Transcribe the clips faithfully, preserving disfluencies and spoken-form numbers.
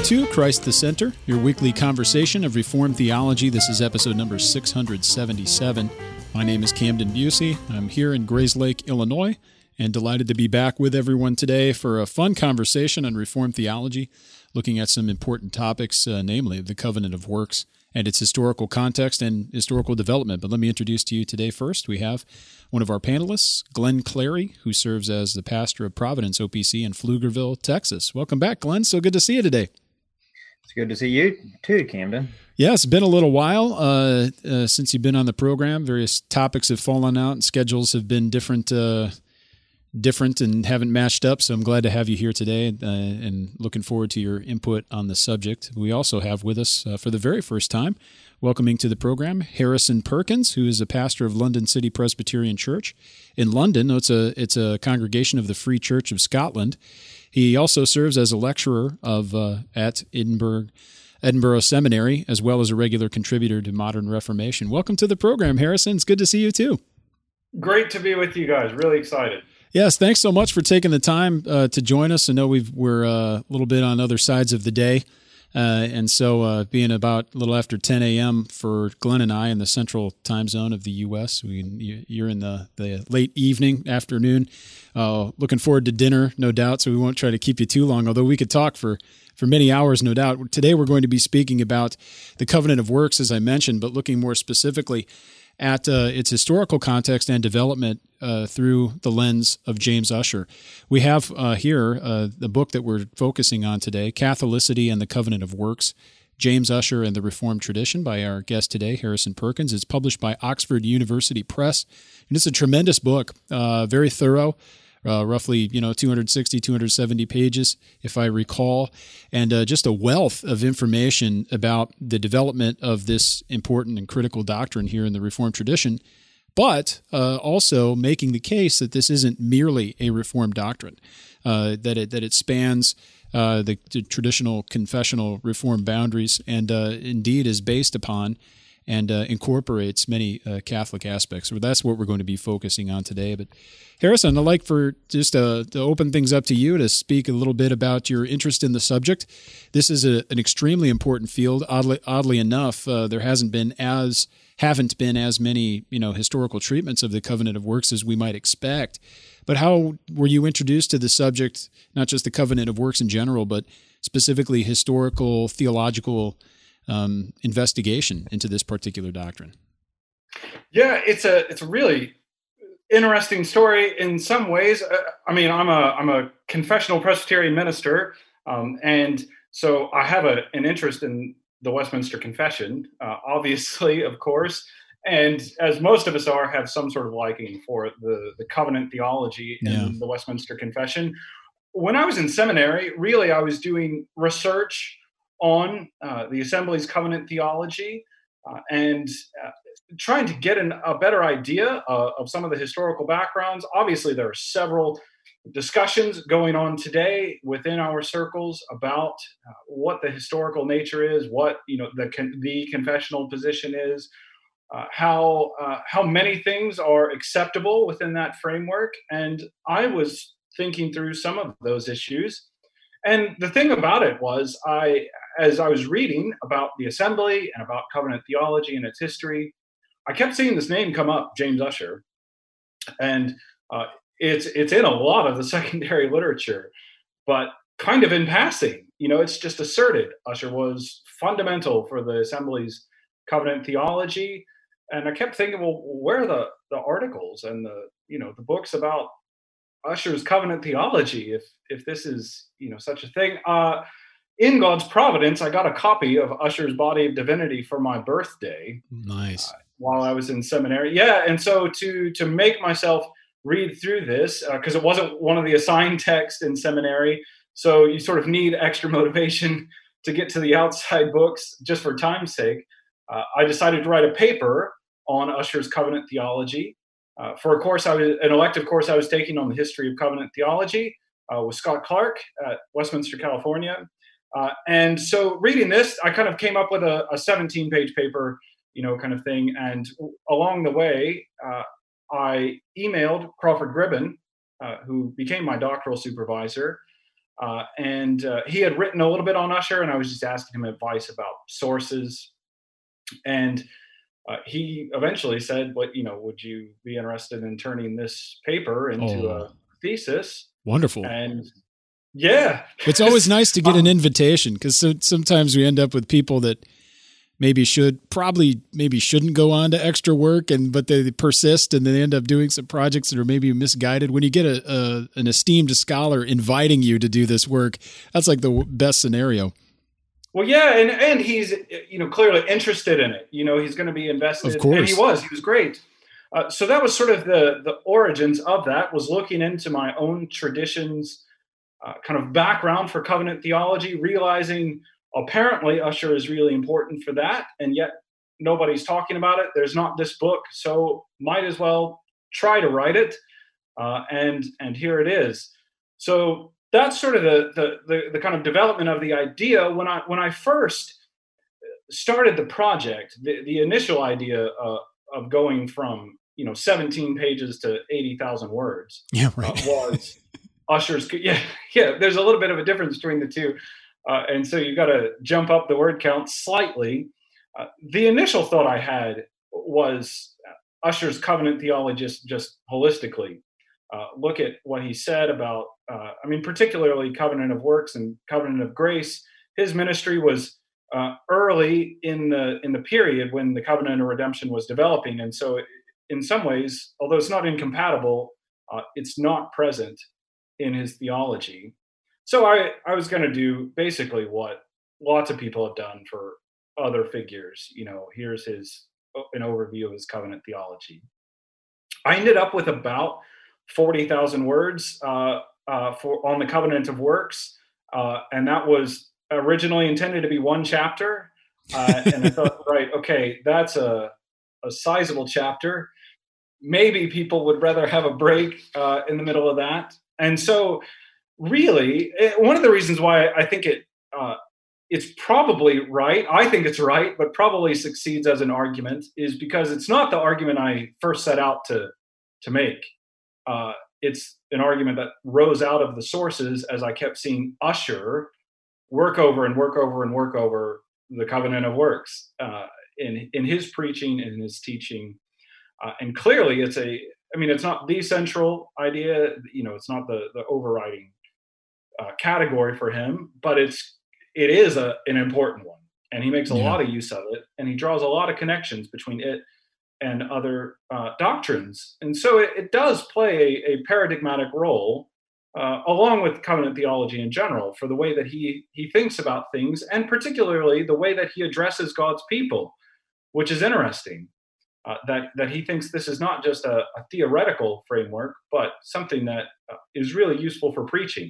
to Christ the Center, your weekly conversation of Reformed theology. This is episode number six hundred seventy-seven. My name is Camden Busey. I'm here in Grayslake, Illinois, and delighted to be back with everyone today for a fun conversation on Reformed theology, looking at some important topics, uh, namely the covenant of works and its historical context and historical development. But let me introduce to you today first, we have one of our panelists, Glenn Clary, who serves as the pastor of Providence O P C in Pflugerville, Texas. Welcome back, Glenn. So good to see you today. It's good to see you too, Camden. Yeah, it's been a little while uh, uh, since you've been on the program. Various topics have fallen out and schedules have been different uh, different and haven't matched up. So I'm glad to have you here today uh, and looking forward to your input on the subject. We also have with us uh, for the very first time, welcoming to the program, Harrison Perkins, who is a pastor of London City Presbyterian Church in London. It's a, it's a congregation of the Free Church of Scotland. He also serves as a lecturer of uh, at Edinburgh Edinburgh Seminary, as well as a regular contributor to Modern Reformation. Welcome to the program, Harrison. It's good to see you too. Great to be with you guys. Really excited. Yes, thanks so much for taking the time uh, to join us. I know we've, we're uh, a little bit on other sides of the day, uh, and so uh, being about a little after ten a.m. for Glenn and I in the central time zone of the U S, we, you're in the, the late evening, afternoon. Uh, looking forward to dinner, no doubt, so we won't try to keep you too long, although we could talk for, for many hours, no doubt. Today we're going to be speaking about the covenant of works, as I mentioned, but looking more specifically at uh, its historical context and development uh, through the lens of James Ussher. We have uh, here uh, the book that we're focusing on today, Catholicity and the Covenant of Works, James Ussher and the Reformed Tradition, by our guest today, Harrison Perkins. It's published by Oxford University Press, and it's a tremendous book, uh, very thorough, Uh, roughly, you know, two hundred sixty, two hundred seventy pages, if I recall, and uh, just a wealth of information about the development of this important and critical doctrine here in the Reformed tradition, but uh, also making the case that this isn't merely a Reformed doctrine, uh, that it that it spans uh, the, the traditional confessional Reformed boundaries, and uh, indeed is based upon and uh, incorporates many uh, Catholic aspects. So that's what we're going to be focusing on today. But Harrison, I'd like for just uh, to open things up to you to speak a little bit about your interest in the subject. This is a, an extremely important field. Oddly, oddly enough, uh, there hasn't been as haven't been as many you know historical treatments of the covenant of works as we might expect. But how were you introduced to the subject, not just the covenant of works in general, but specifically historical, theological Um, investigation into this particular doctrine? Yeah, it's a it's a really interesting story in some ways. Uh, I mean, I'm a I'm a confessional Presbyterian minister, um, and so I have a, an interest in the Westminster Confession, uh, obviously, of course, and as most of us are, have some sort of liking for the the covenant theology in Yeah. the Westminster Confession. When I was in seminary, really, I was doing research on uh, the Assembly's covenant theology uh, and uh, trying to get an, a better idea uh, of some of the historical backgrounds. Obviously, there are several discussions going on today within our circles about uh, what the historical nature is, what you know the con- the confessional position is, uh, how uh, how many things are acceptable within that framework. And I was thinking through some of those issues. And the thing about it was, I, as I was reading about the Assembly and about covenant theology and its history, I kept seeing this name come up, James Ussher, and uh, it's it's in a lot of the secondary literature, but kind of in passing. You know, it's just asserted Ussher was fundamental for the Assembly's covenant theology, and I kept thinking, well, where are the the articles and the you know the books about Ussher's covenant theology, if if this is you know such a thing? Uh, in God's providence, I got a copy of Ussher's Body of Divinity for my birthday. Nice. Uh, while I was in seminary, yeah, and so to to make myself read through this because uh, it wasn't one of the assigned texts in seminary, so you sort of need extra motivation to get to the outside books just for time's sake. Uh, I decided to write a paper on Ussher's covenant theology. Uh, for a course, I was an elective course I was taking on the history of covenant theology uh, with Scott Clark at Westminster, California. Uh, and so reading this, I kind of came up with a, a seventeen-page paper, you know, kind of thing. And along the way, uh, I emailed Crawford Gribben, uh, who became my doctoral supervisor, Uh, and uh, he had written a little bit on Ussher, and I was just asking him advice about sources. And uh, he eventually said, "What you know? Would you be interested in turning this paper into Oh, a thesis?" wonderful. And yeah, it's always nice to get an invitation, because so, sometimes we end up with people that maybe should probably maybe shouldn't go on to extra work, and but they persist and they end up doing some projects that are maybe misguided. When you get a, a an esteemed scholar inviting you to do this work, that's like the best scenario. Well, yeah, and and he's you know clearly interested in it. You know, he's going to be invested, of course. And he was. He was great. Uh, so that was sort of the the origins of that. Was looking into my own traditions, uh, kind of background for covenant theology, realizing apparently Ussher is really important for that, and yet nobody's talking about it. There's not this book, so might as well try to write it, uh, and and here it is. So that's sort of the, the the the kind of development of the idea. When I when I first started the project, the, the initial idea uh, of going from you know seventeen pages to eighty thousand words, yeah, right. uh, was Ussher's. Yeah, yeah. There's a little bit of a difference between the two. Uh, and so you got to jump up the word count slightly. Uh, the initial thought I had was Ussher's covenant theology just, just holistically. Uh, look at what he said about, uh, I mean, particularly covenant of works and covenant of grace. His ministry was uh, early in the in the period when the covenant of redemption was developing. And so in some ways, although it's not incompatible, uh, it's not present in his theology. So I, I was going to do basically what lots of people have done for other figures. You know, here's his an overview of his covenant theology. I ended up with about forty thousand words uh, uh, for on the covenant of works, uh, and that was originally intended to be one chapter. Uh, and I thought, right, okay, that's a a sizable chapter. Maybe people would rather have a break uh, in the middle of that, and so. Really, one of the reasons why I think it uh, it's probably right, I think it's right, but probably succeeds as an argument, is because it's not the argument I first set out to to make. Uh, it's an argument that rose out of the sources as I kept seeing Ussher work over and work over and work over the covenant of works uh, in in his preaching and in his teaching, uh, and clearly it's a. I mean, it's not the central idea. You know, it's not the the overriding. Uh, category for him, but it's it is a an important one, and he makes a yeah. lot of use of it, and he draws a lot of connections between it and other uh, doctrines, and so it, it does play a, a paradigmatic role, uh, along with covenant theology in general, for the way that he he thinks about things, and particularly the way that he addresses God's people, which is interesting. Uh, that that he thinks this is not just a, a theoretical framework, but something that uh, is really useful for preaching.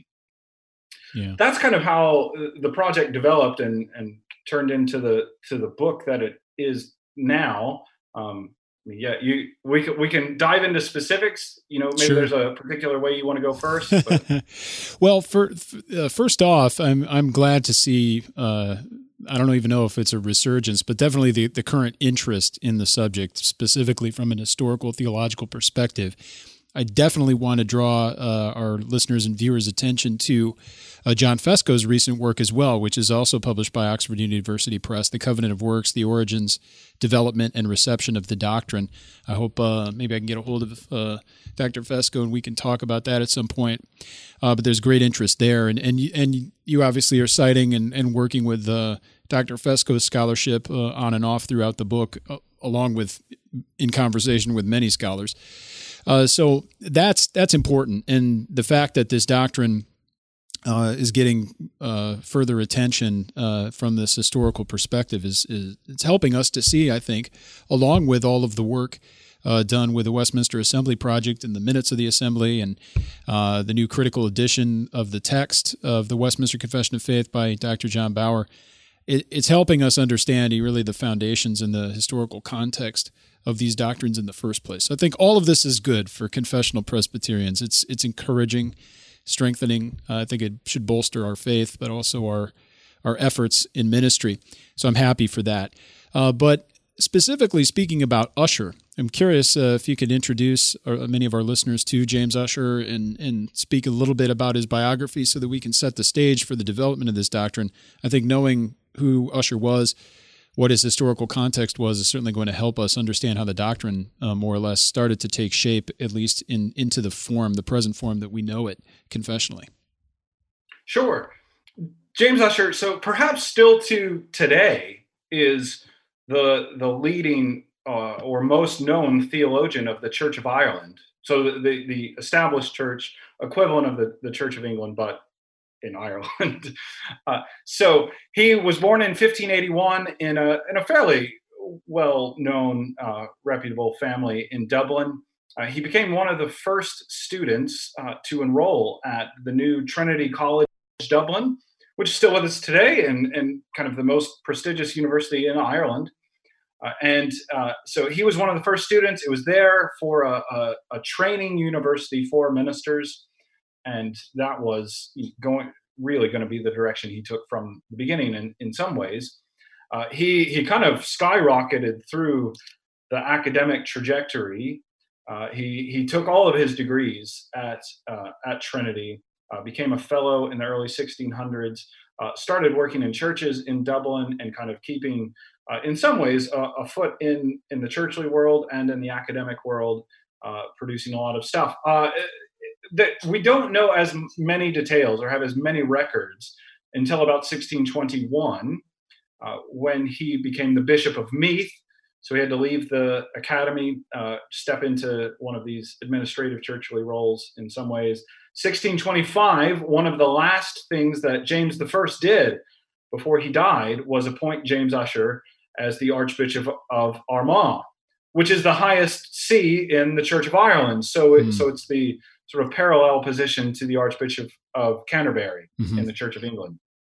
Yeah. That's kind of how the project developed and, and turned into the to the book that it is now. Um, yeah, you we can, we can dive into specifics. You know, maybe sure. There's a particular way you want to go first. But. Well, for, uh, first off, I'm I'm glad to see. Uh, I don't even know if it's a resurgence, but definitely the, the current interest in the subject, specifically from an historical theological perspective. I definitely want to draw uh, our listeners and viewers' attention to uh, John Fesko's recent work as well, which is also published by Oxford University Press, The Covenant of Works, The Origins, Development, and Reception of the Doctrine. I hope uh, maybe I can get a hold of uh, Doctor Fesko and we can talk about that at some point. Uh, but there's great interest there. And and you, and you obviously are citing and, and working with uh, Doctor Fesko's scholarship uh, on and off throughout the book, uh, along with in conversation with many scholars. Uh, so that's that's important, and the fact that this doctrine uh, is getting uh, further attention uh, from this historical perspective is, is it's helping us to see, I think, along with all of the work uh, done with the Westminster Assembly Project and the minutes of the Assembly and uh, the new critical edition of the text of the Westminster Confession of Faith by Doctor John Bauer. It, it's helping us understand really the foundations and the historical context of these doctrines in the first place. So I think all of this is good for confessional Presbyterians. It's it's encouraging, strengthening. Uh, I think it should bolster our faith, but also our our efforts in ministry. So I'm happy for that. Uh, but specifically speaking about Ussher, I'm curious uh, if you could introduce uh, many of our listeners to James Ussher and, and speak a little bit about his biography so that we can set the stage for the development of this doctrine. I think knowing who Ussher was, what his historical context was, is certainly going to help us understand how the doctrine uh, more or less started to take shape, at least in into the form, the present form that we know it confessionally. Sure. James Ussher, so perhaps still to today, is the the leading uh, or most known theologian of the Church of Ireland. So the, the, the established church, equivalent of the, the Church of England, but in Ireland. Uh, so he was born in fifteen eighty-one in a in a fairly well-known, uh, reputable family in Dublin. Uh, he became one of the first students uh, to enroll at the new Trinity College Dublin, which is still with us today and, and kind of the most prestigious university in Ireland. Uh, and uh, so he was one of the first students. It was there for a, a, a training university for ministers. And that was going really going to be the direction he took from the beginning in, in some ways. Uh, he, he kind of skyrocketed through the academic trajectory. Uh, he, he took all of his degrees at, uh, at Trinity, uh, became a fellow in the early sixteen hundreds, uh, started working in churches in Dublin and kind of keeping, uh, in some ways, uh, a foot in, in the churchly world and in the academic world, uh, producing a lot of stuff. Uh, that we don't know as many details or have as many records until about sixteen twenty-one, uh, when he became the Bishop of Meath. So he had to leave the academy, uh, step into one of these administrative churchly roles in some ways. sixteen twenty-five, one of the last things that James the First did before he died was appoint James Ussher as the Archbishop of Armagh, which is the highest see in the Church of Ireland. So, it, mm. so it's the sort of parallel position to the Archbishop of Canterbury mm-hmm. in the Church of England.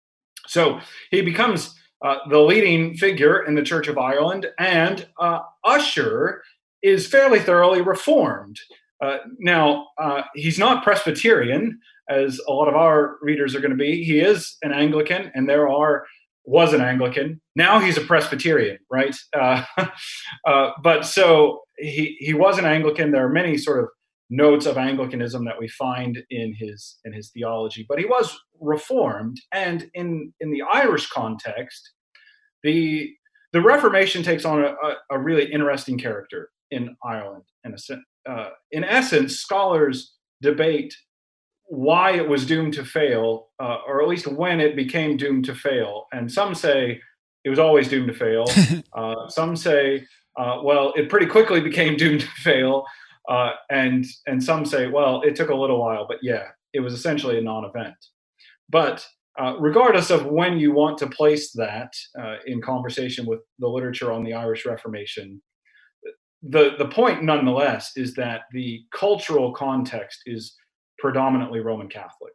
So he becomes uh, the leading figure in the Church of Ireland, and uh, Ussher is fairly thoroughly reformed. Uh, now, uh, he's not Presbyterian, as a lot of our readers are going to be. He is an Anglican, and there are was an Anglican. Now he's a Presbyterian, right? Uh, uh, but so he he was an Anglican. There are many sort of notes of Anglicanism that we find in his in his theology, but he was reformed. And in in the Irish context, the the Reformation takes on a, a really interesting character in Ireland. In a uh, in essence, scholars debate why it was doomed to fail, uh, or at least when it became doomed to fail. And some say it was always doomed to fail. uh, some say, uh, well, it pretty quickly became doomed to fail. Uh, and and some say, well, it took a little while, but yeah, it was essentially a non-event. But uh, regardless of when you want to place that uh, in conversation with the literature on the Irish Reformation, the, the point nonetheless is that the cultural context is predominantly Roman Catholic.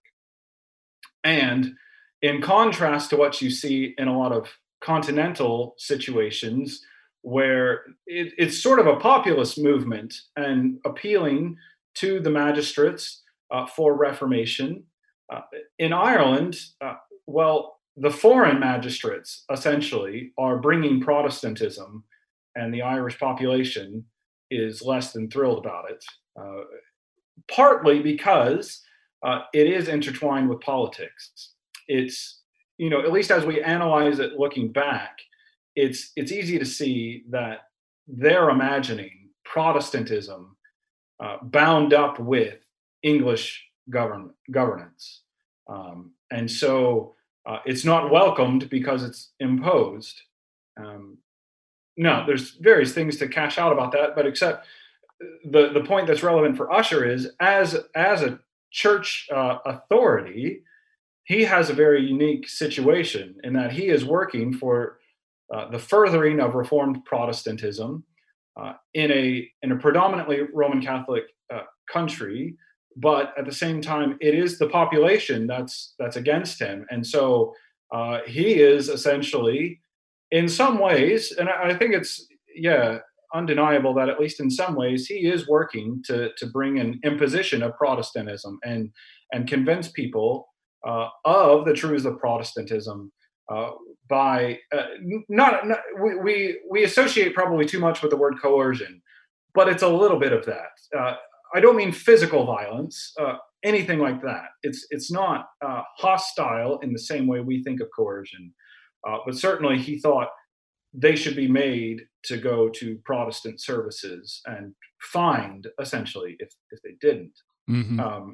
And in contrast to what you see in a lot of continental situations, where it, it's sort of a populist movement and appealing to the magistrates uh, for reformation. Uh, in Ireland, uh, well, the foreign magistrates essentially are bringing Protestantism, and the Irish population is less than thrilled about it, uh, partly because uh, it is intertwined with politics. It's, you know, at least as we analyze it looking back, it's it's easy to see that they're imagining Protestantism uh, bound up with English govern, governance. Um, and so uh, it's not welcomed because it's imposed. Um, no, there's various things to cash out about that, but except the, the point that's relevant for Ussher is as, as a church uh, authority, he has a very unique situation in that he is working for Uh, the furthering of Reformed Protestantism uh, in a in a predominantly Roman Catholic uh, country, but at the same time, it is the population that's that's against him, and so uh, he is essentially, in some ways, and I, I think it's yeah undeniable that at least in some ways he is working to to bring an imposition of Protestantism and and convince people uh, of the truths of Protestantism. uh, by uh, not, not we, we we associate probably too much with the word coercion, but it's a little bit of that. Uh, I don't mean physical violence, uh, anything like that. It's it's not uh, hostile in the same way we think of coercion, uh, but certainly he thought they should be made to go to Protestant services and fined essentially if if they didn't. Mm-hmm. Um,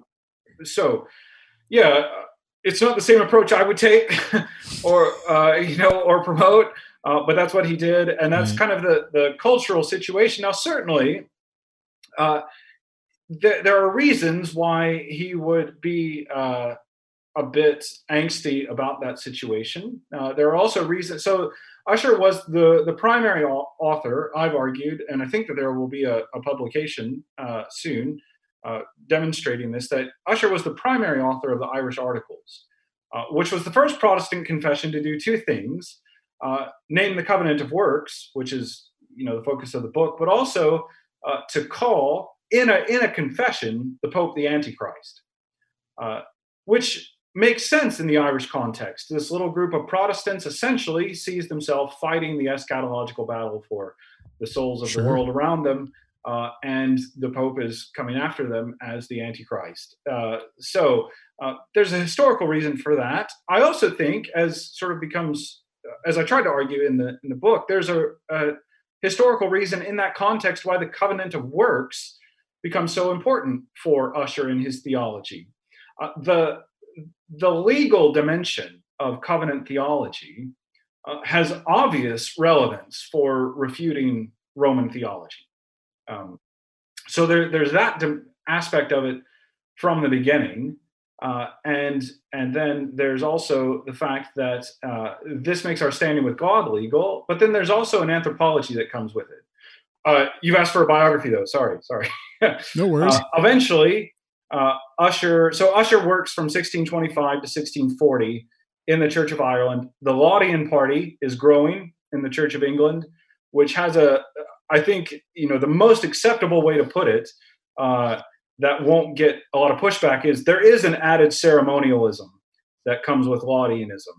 so, yeah, it's not the same approach I would take, or uh, you know, or promote, uh, but that's what he did, and that's Right. kind of the the cultural situation. Now, certainly, uh, th- there are reasons why he would be uh, a bit angsty about that situation. Uh, there are also reasons. So Usher was the the primary au- author. I've argued, and I think that there will be a, a publication uh, soon uh, demonstrating this. That Usher was the primary author of the Irish Articles, uh, which was the first Protestant confession to do two things: uh, name the covenant of works, which is you know the focus of the book, but also uh, to call in a in a confession the Pope the Antichrist, uh, which makes sense in the Irish context. This little group of Protestants essentially sees themselves fighting the eschatological battle for the souls of Sure. the world around them, uh, and the Pope is coming after them as the Antichrist. Uh, so uh, there's a historical reason for that. I also think, as sort of becomes, as I tried to argue in the in the book, there's a, a historical reason in that context why the covenant of works becomes so important for Usher in his theology. Uh, the the legal dimension of covenant theology uh, has obvious relevance for refuting Roman theology. Um, so there, there's that dim- aspect of it from the beginning, uh, and and then there's also the fact that uh, this makes our standing with God legal. But then there's also an anthropology that comes with it. Uh, you've asked for a biography, though. Sorry, sorry. No worries. Uh, eventually, uh, Usher. So Usher works from sixteen twenty-five to sixteen forty in the Church of Ireland. The Laudian Party is growing in the Church of England, which has a, I think, you know, the most acceptable way to put it, uh, that won't get a lot of pushback, is there is an added ceremonialism that comes with Laudianism.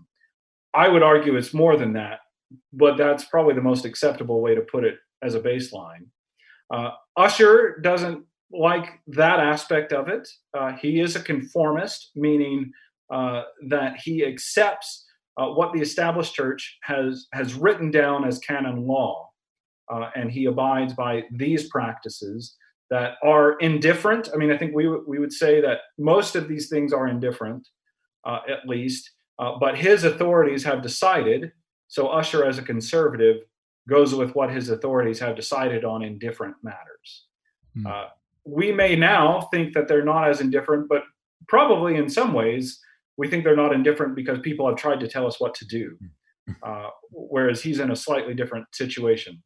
I would argue it's more than that, but that's probably the most acceptable way to put it as a baseline. Uh, Usher doesn't like that aspect of it. Uh, he is a conformist, meaning uh, that he accepts uh, what the established church has has written down as canon law, uh, and he abides by these practices that are indifferent. I mean, I think we w- we would say that most of these things are indifferent, uh, at least. Uh, but his authorities have decided. So Usher, as a conservative, goes with what his authorities have decided on in different matters. Hmm. Uh, we may now think that they're not as indifferent, but probably in some ways we think they're not indifferent because people have tried to tell us what to do, uh, whereas he's in a slightly different situation.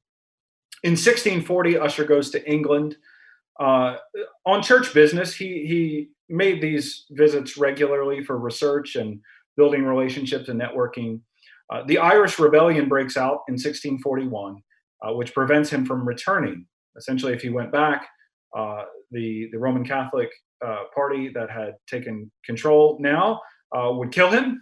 In sixteen forty, Usher goes to England uh, on church business. He he made these visits regularly for research and building relationships and networking. Uh, the Irish Rebellion breaks out in sixteen forty-one, uh, which prevents him from returning. Essentially, if he went back, uh, the, the Roman Catholic uh, party that had taken control now uh, would kill him.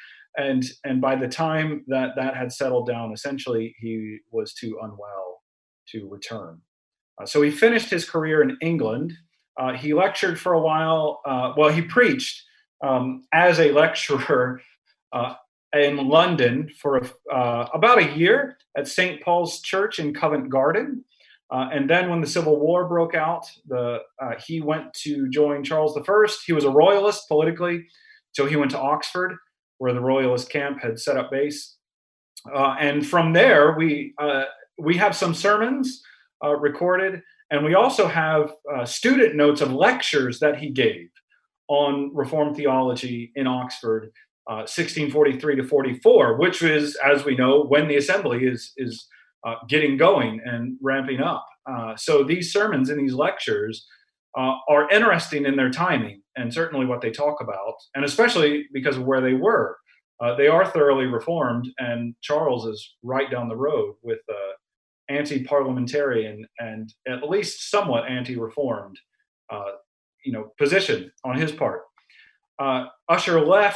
and and by the time that that had settled down, essentially, he was too unwell to return. Uh, so he finished his career in England. Uh, he lectured for a while. Uh, well, he preached um, as a lecturer uh, in London for uh, about a year at Saint Paul's Church in Covent Garden. Uh, and then when the Civil War broke out, the, uh, he went to join Charles the First. He was a royalist politically, so he went to Oxford, where the royalist camp had set up base. Uh, and from there, we uh, we have some sermons uh, recorded, and we also have uh, student notes of lectures that he gave on Reformed theology in Oxford, uh, sixteen forty-three to forty-four, which is, as we know, when the assembly is is uh, getting going and ramping up. Uh, so these sermons and these lectures uh, are interesting in their timing and certainly what they talk about, and especially because of where they were. Uh, they are thoroughly Reformed, and Charles is right down the road with uh, anti-parliamentarian and at least somewhat anti-Reformed uh, you know, position on his part. Uh, Usher left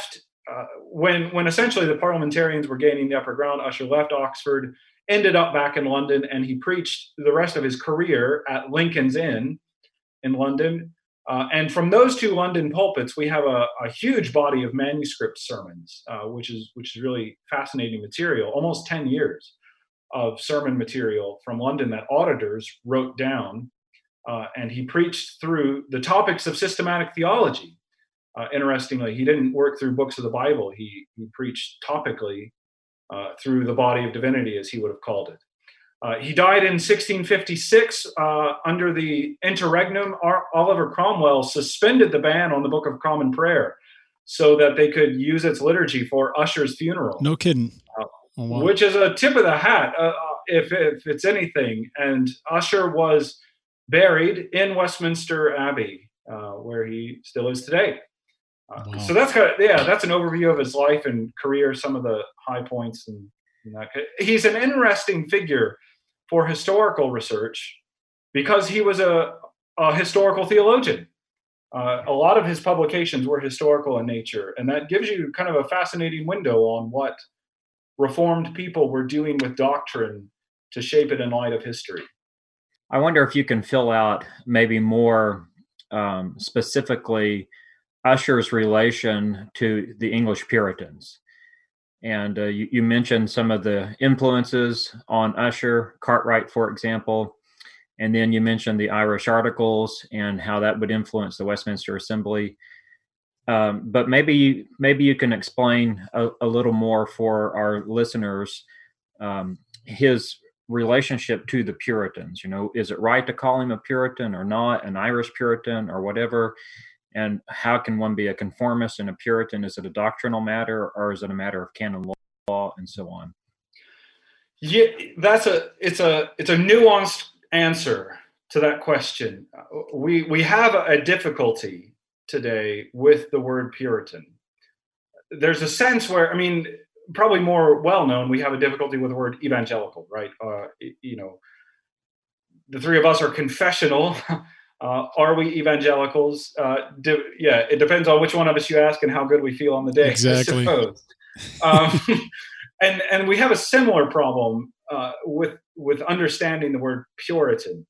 uh, when when essentially the parliamentarians were gaining the upper ground, Ussher left Oxford, ended up back in London, and he preached the rest of his career at Lincoln's Inn in London. Uh, and from those two London pulpits, we have a, a huge body of manuscript sermons, uh, which is which is really fascinating material. Almost ten years of sermon material from London that auditors wrote down, uh, and he preached through the topics of systematic theology. Uh, interestingly, he didn't work through books of the Bible. He he preached topically uh, through the body of divinity, as he would have called it. Uh, he died in sixteen fifty-six uh, under the interregnum. Ar- Oliver Cromwell suspended the ban on the Book of Common Prayer so that they could use its liturgy for Ussher's funeral. No kidding. Uh, oh, wow. Which is a tip of the hat, uh, if, if it's anything. And Ussher was buried in Westminster Abbey, uh, where he still is today. Uh, Wow. So that's kind of, yeah, that's an overview of his life and career, some of the high points. And, and that. He's an interesting figure for historical research because he was a, a historical theologian. Uh, a lot of his publications were historical in nature, and that gives you kind of a fascinating window on what Reformed people were doing with doctrine to shape it in light of history. I wonder if you can fill out maybe more um, specifically Ussher's relation to the English Puritans. And uh, you, you mentioned some of the influences on Ussher, Cartwright, for example. And then you mentioned the Irish Articles and how that would influence the Westminster Assembly. Um, but maybe maybe you can explain a, a little more for our listeners um, his relationship to the Puritans. You know, is it right to call him a Puritan or not, an Irish Puritan or whatever? And how can one be a conformist and a Puritan? Is it a doctrinal matter, or is it a matter of canon law and so on? Yeah, that's a it's a it's a nuanced answer to that question. We we have a difficulty today with the word Puritan. There's a sense where, I mean, probably more well known, we have a difficulty with the word evangelical, right? Uh, you know, the three of us are confessional. Uh, are we evangelicals? Uh, de- yeah, it depends on which one of us you ask and how good we feel on the day, Exactly. I suppose. um, and and we have a similar problem uh, with with understanding the word Puritan.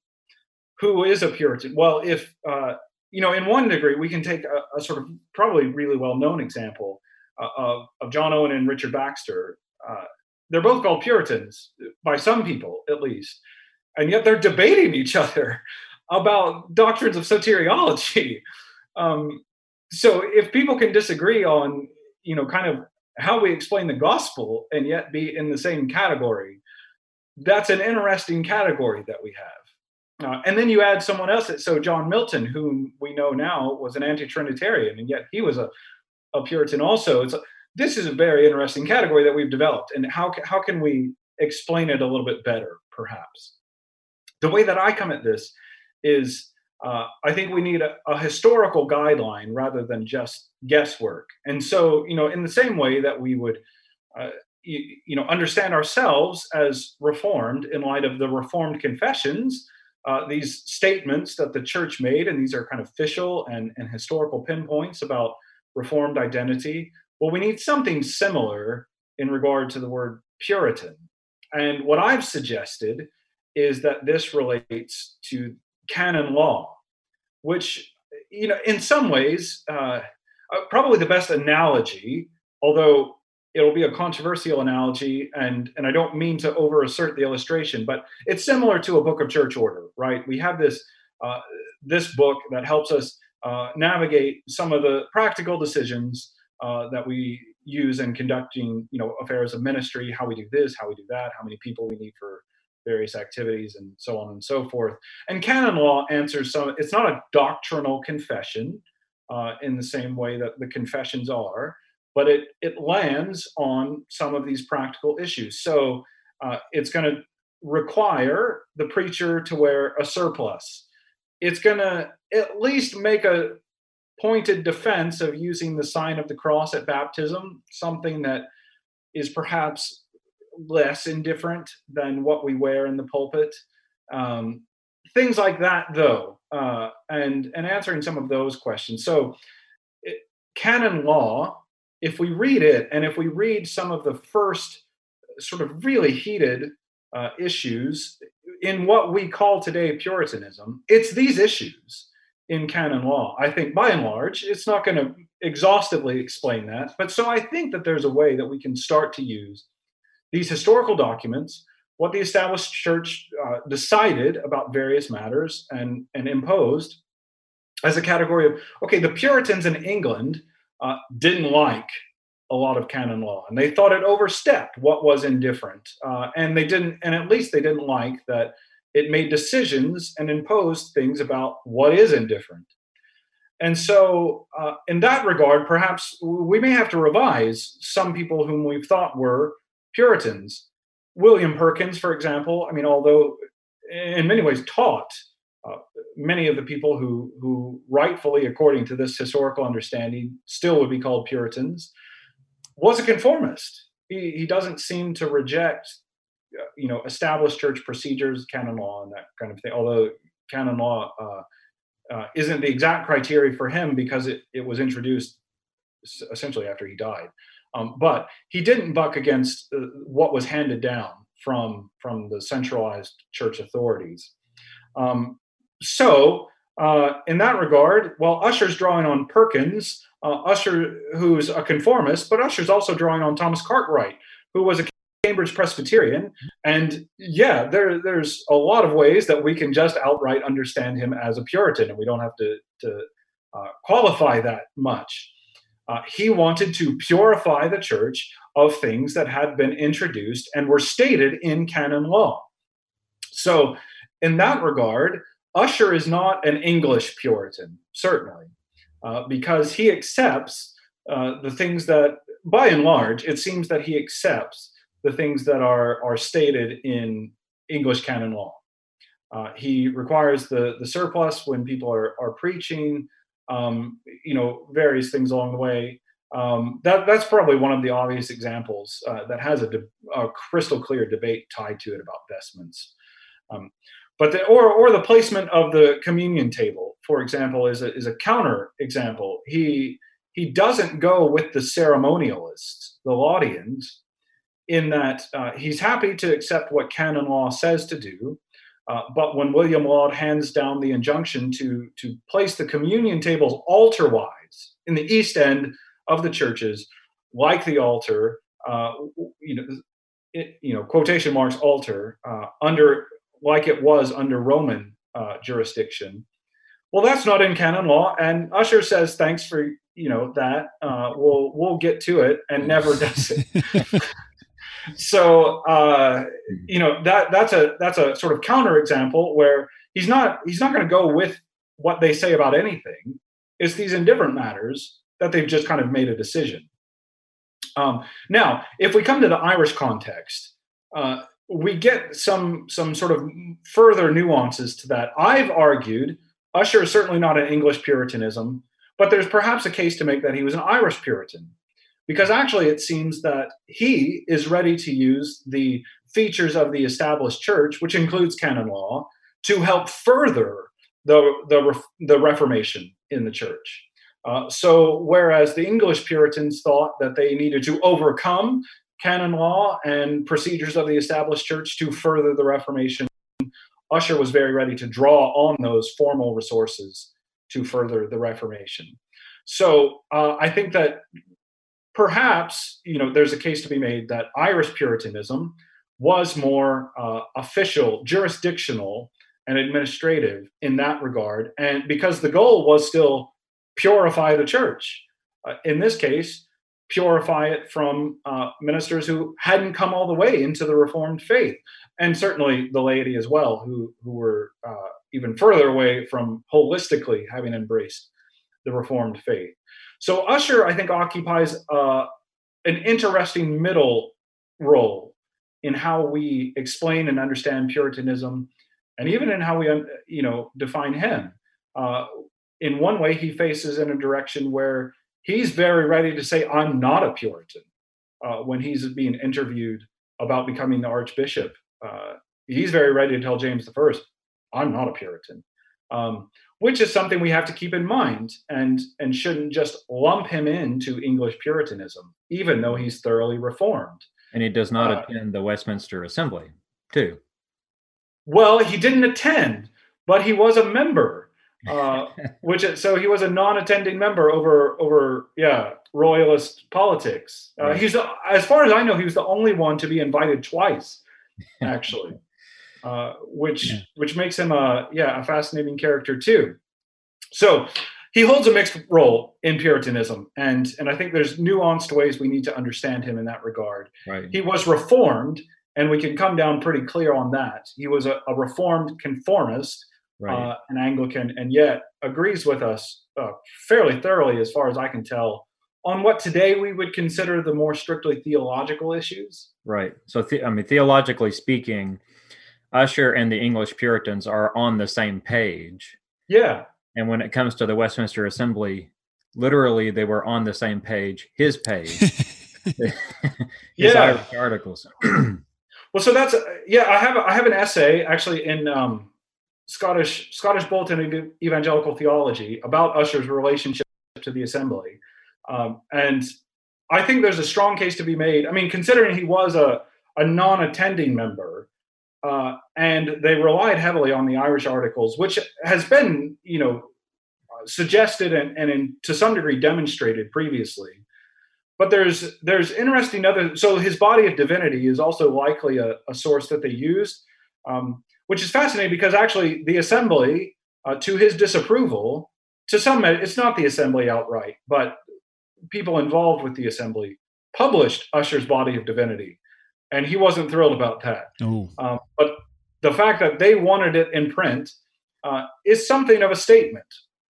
Who is a Puritan? Well, if uh, you know, in one degree, we can take a, a sort of probably really well-known example uh, of of John Owen and Richard Baxter. Uh, they're both called Puritans by some people, at least, and yet they're debating each other about doctrines of soteriology. Um, so if people can disagree on, you know, kind of how we explain the gospel and yet be in the same category, that's an interesting category that we have. Uh, and then you add someone else. So John Milton, whom we know now was an anti-Trinitarian, and yet he was a, a Puritan also. It's a, this is a very interesting category that we've developed. And how, how can we explain it a little bit better, perhaps? The way that I come at this is uh, I think we need a, a historical guideline rather than just guesswork. And so, you know, in the same way that we would, uh, you, you know, understand ourselves as Reformed in light of the Reformed confessions, uh, these statements that the church made, and these are kind of official and, and historical pinpoints about Reformed identity. Well, we need something similar in regard to the word Puritan. And what I've suggested is that this relates to canon law, which, you know, in some ways, uh, uh, probably the best analogy, although it'll be a controversial analogy, and, and I don't mean to over-assert the illustration, but it's similar to a book of church order, right? We have this, uh, this book that helps us uh, navigate some of the practical decisions uh, that we use in conducting, you know, affairs of ministry, how we do this, how we do that, how many people we need for various activities, and so on and so forth. And canon law answers some, it's not a doctrinal confession uh, in the same way that the confessions are, but it, it lands on some of these practical issues. So uh, it's going to require the preacher to wear a surplice. It's going to at least make a pointed defense of using the sign of the cross at baptism, something that is perhaps less indifferent than what we wear in the pulpit. Um, things like that, though, uh, and, and answering some of those questions. So it, canon law if we read it, and if we read some of the first sort of really heated uh, issues in what we call today Puritanism, it's these issues in canon law. I think by and large, it's not going to exhaustively explain that. But so I think that there's a way that we can start to use these historical documents, what the established church uh, decided about various matters and, and imposed, as a category of, okay, the Puritans in England uh, didn't like a lot of canon law, and they thought it overstepped what was indifferent. Uh, and they didn't, and at least they didn't like that it made decisions and imposed things about what is indifferent. And so uh, in that regard, perhaps we may have to revise some people whom we've thought were Puritans. William Perkins, for example, I mean, although in many ways taught uh, many of the people who, who rightfully, according to this historical understanding, still would be called Puritans, was a conformist. He, he doesn't seem to reject, uh, you know, established church procedures, canon law, and that kind of thing, although canon law uh, Uh, isn't the exact criteria for him because it, it was introduced essentially after he died. Um, but he didn't buck against uh, what was handed down from, from the centralized church authorities. Um, so uh, in that regard, while Ussher's drawing on Perkins, uh, Ussher, who's a conformist, but Ussher's also drawing on Thomas Cartwright, who was a Cambridge Presbyterian. And yeah, there, there's a lot of ways that we can just outright understand him as a Puritan, and we don't have to, to uh, qualify that much. Uh, he wanted to purify the church of things that had been introduced and were stated in canon law. So in that regard, Ussher is not an English Puritan, certainly, uh, because he accepts uh, the things that, by and large, it seems that he accepts the things that are, are stated in English canon law. Uh, he requires the, the surplice when people are, are preaching, um, you know, various things along the way. Um, that, that's probably one of the obvious examples uh, that has a, de- a crystal clear debate tied to it about vestments. Um, but the, or, or the placement of the communion table, for example, is a, is a counter example. He, he doesn't go with the ceremonialists, the Laudians, in that uh, he's happy to accept what canon law says to do. Uh, but when William Laud hands down the injunction to, to place the communion tables altar-wise in the east end of the churches, like the altar, uh, you know, it, you know, quotation marks altar, uh, under, like it was under Roman uh, jurisdiction. Well, that's not in canon law, and Ussher says, thanks for, you know, that, uh, we'll, we'll get to it, and never does it. So uh, you know, that that's a that's a sort of counterexample where he's not he's not going to go with what they say about anything. It's these indifferent matters that they've just kind of made a decision. Um, now, if we come to the Irish context, uh, we get some some sort of further nuances to that. I've argued Ussher is certainly not an English Puritanism, but there's perhaps a case to make that he was an Irish Puritan. Because actually it seems that he is ready to use the features of the established church, which includes canon law, to help further the, the, the Reformation in the church. Uh, so whereas the English Puritans thought that they needed to overcome canon law and procedures of the established church to further the Reformation, Ussher was very ready to draw on those formal resources to further the Reformation. So uh, I think that perhaps, you know, there's a case to be made that Irish Puritanism was more uh, official, jurisdictional, and administrative in that regard. And because the goal was still purify the church. Uh, in this case, purify it from uh, ministers who hadn't come all the way into the Reformed faith. And certainly the laity as well, who, who were uh, even further away from holistically having embraced the Reformed faith. So Ussher, I think, occupies uh, an interesting middle role in how we explain and understand Puritanism, and even in how we, you know, define him. Uh, in one way, he faces in a direction where he's very ready to say, "I'm not a Puritan." Uh, when he's being interviewed about becoming the archbishop, uh, he's very ready to tell James the First, "I'm not a Puritan." Um, which is something we have to keep in mind and, and shouldn't just lump him into English Puritanism, even though he's thoroughly reformed. And he does not Uh, attend the Westminster Assembly, too. Well, he didn't attend, but he was a member, uh, which so he was a non-attending member over over yeah royalist politics. Uh, Right. He's the- as far as I know, he was the only one to be invited twice, actually, uh, which Yeah. which makes him a yeah a fascinating character too. So he holds a mixed role in Puritanism, and and I think there's nuanced ways we need to understand him in that regard. Right. He was reformed, and we can come down pretty clear on that. He was a, a reformed conformist, Right. uh, an Anglican, and yet agrees with us uh, fairly thoroughly, as far as I can tell, on what today we would consider the more strictly theological issues. Right. So, the, I mean, theologically speaking, Ussher and the English Puritans are on the same page. Yeah. And when it comes to the Westminster Assembly, literally they were on the same page, his page, his Yeah. Irish articles. Well, so that's yeah. I have I have an essay actually in um, Scottish Scottish Bulletin of Evangelical Theology about Ussher's relationship to the Assembly, um, and I think there's a strong case to be made. I mean, considering he was a a non-attending member, uh, and they relied heavily on the Irish articles, which has been you know suggested and, and in, to some degree demonstrated previously. But there's there's interesting other. So his body of divinity is also likely a, a source that they used, um, which is fascinating because actually the assembly, uh, to his disapproval, to some it's not the assembly outright, but people involved with the assembly published Ussher's body of divinity, and he wasn't thrilled about that. Oh, Um, but the fact that they wanted it in print uh, is something of a statement.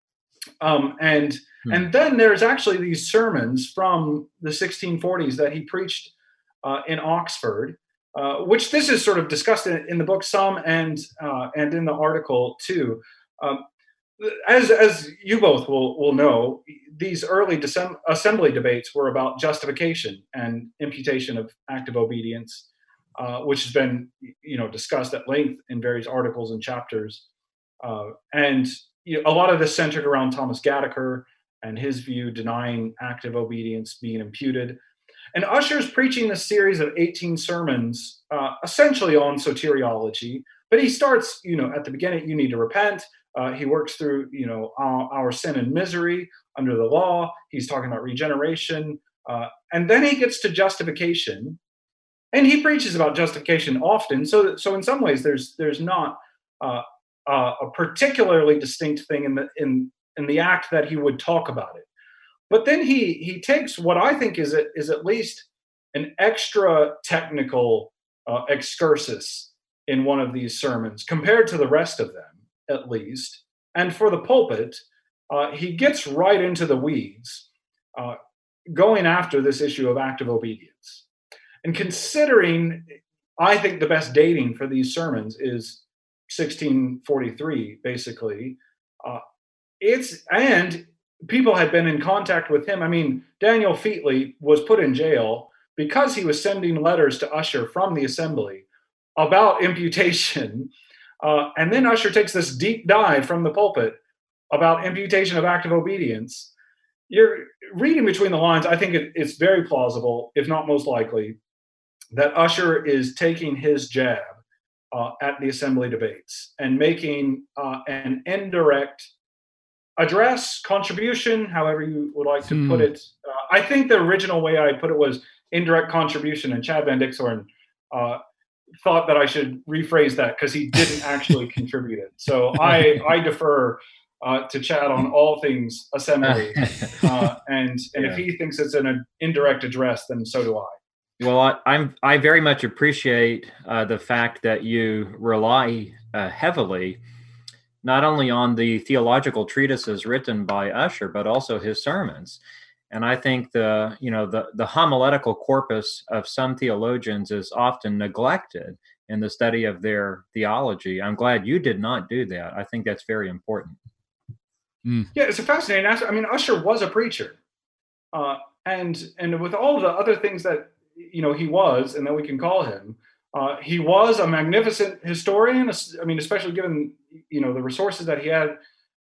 Um, and Hmm. and then there's actually these sermons from the sixteen forties that he preached uh, in Oxford, uh, which this is sort of discussed in, in the book some and uh, and in the article too. Um, as as you both will will know, these early Decem- assembly debates were about justification and imputation of active obedience, uh, which has been you know discussed at length in various articles and chapters, uh, and you know, a lot of this centered around Thomas Gattaker and his view denying active obedience being imputed. And Ussher's preaching this series of eighteen sermons, uh, essentially on soteriology. But he starts, you know, at the beginning, you need to repent. Uh, he works through, you know, our, our sin and misery under the law. He's talking about regeneration. Uh, and then he gets to justification. And he preaches about justification often. So, so in some ways, there's there's not uh, uh, a particularly distinct thing in the in in the act that he would talk about it. But then he he takes what I think is a, is at least an extra technical uh, excursus in one of these sermons compared to the rest of them, at least. And for the pulpit, uh, he gets right into the weeds, uh, going after this issue of active obedience. And considering, I think the best dating for these sermons is sixteen forty-three, basically. Uh, it's and people had been in contact with him. I mean, Daniel Featley was put in jail because he was sending letters to Ussher from the assembly about imputation. Uh, and then Ussher takes this deep dive from the pulpit about imputation of active obedience. You're reading between the lines. I think it, it's very plausible, if not most likely, that Ussher is taking his jab uh, at the assembly debates and making uh, an indirect address, contribution, however you would like to Hmm. put it. Uh, I think the original way I put it was indirect contribution, and Chad Van Dixhorn uh, thought that I should rephrase that because he didn't actually contribute it. So I, I defer uh, to Chad on all things assembly, uh, and and Yeah. if he thinks it's an indirect address, then so do I. Well, I, I'm I very much appreciate uh, the fact that you rely uh, heavily not only on the theological treatises written by Ussher, but also his sermons. And I think the you know the the homiletical corpus of some theologians is often neglected in the study of their theology. I'm glad you did not do that. I think that's very important. Mm. Yeah, it's a fascinating aspect. I mean, Ussher was a preacher, uh, and and with all the other things that you know he was, and that we can call him, uh, he was a magnificent historian. I mean, especially given you know the resources that he had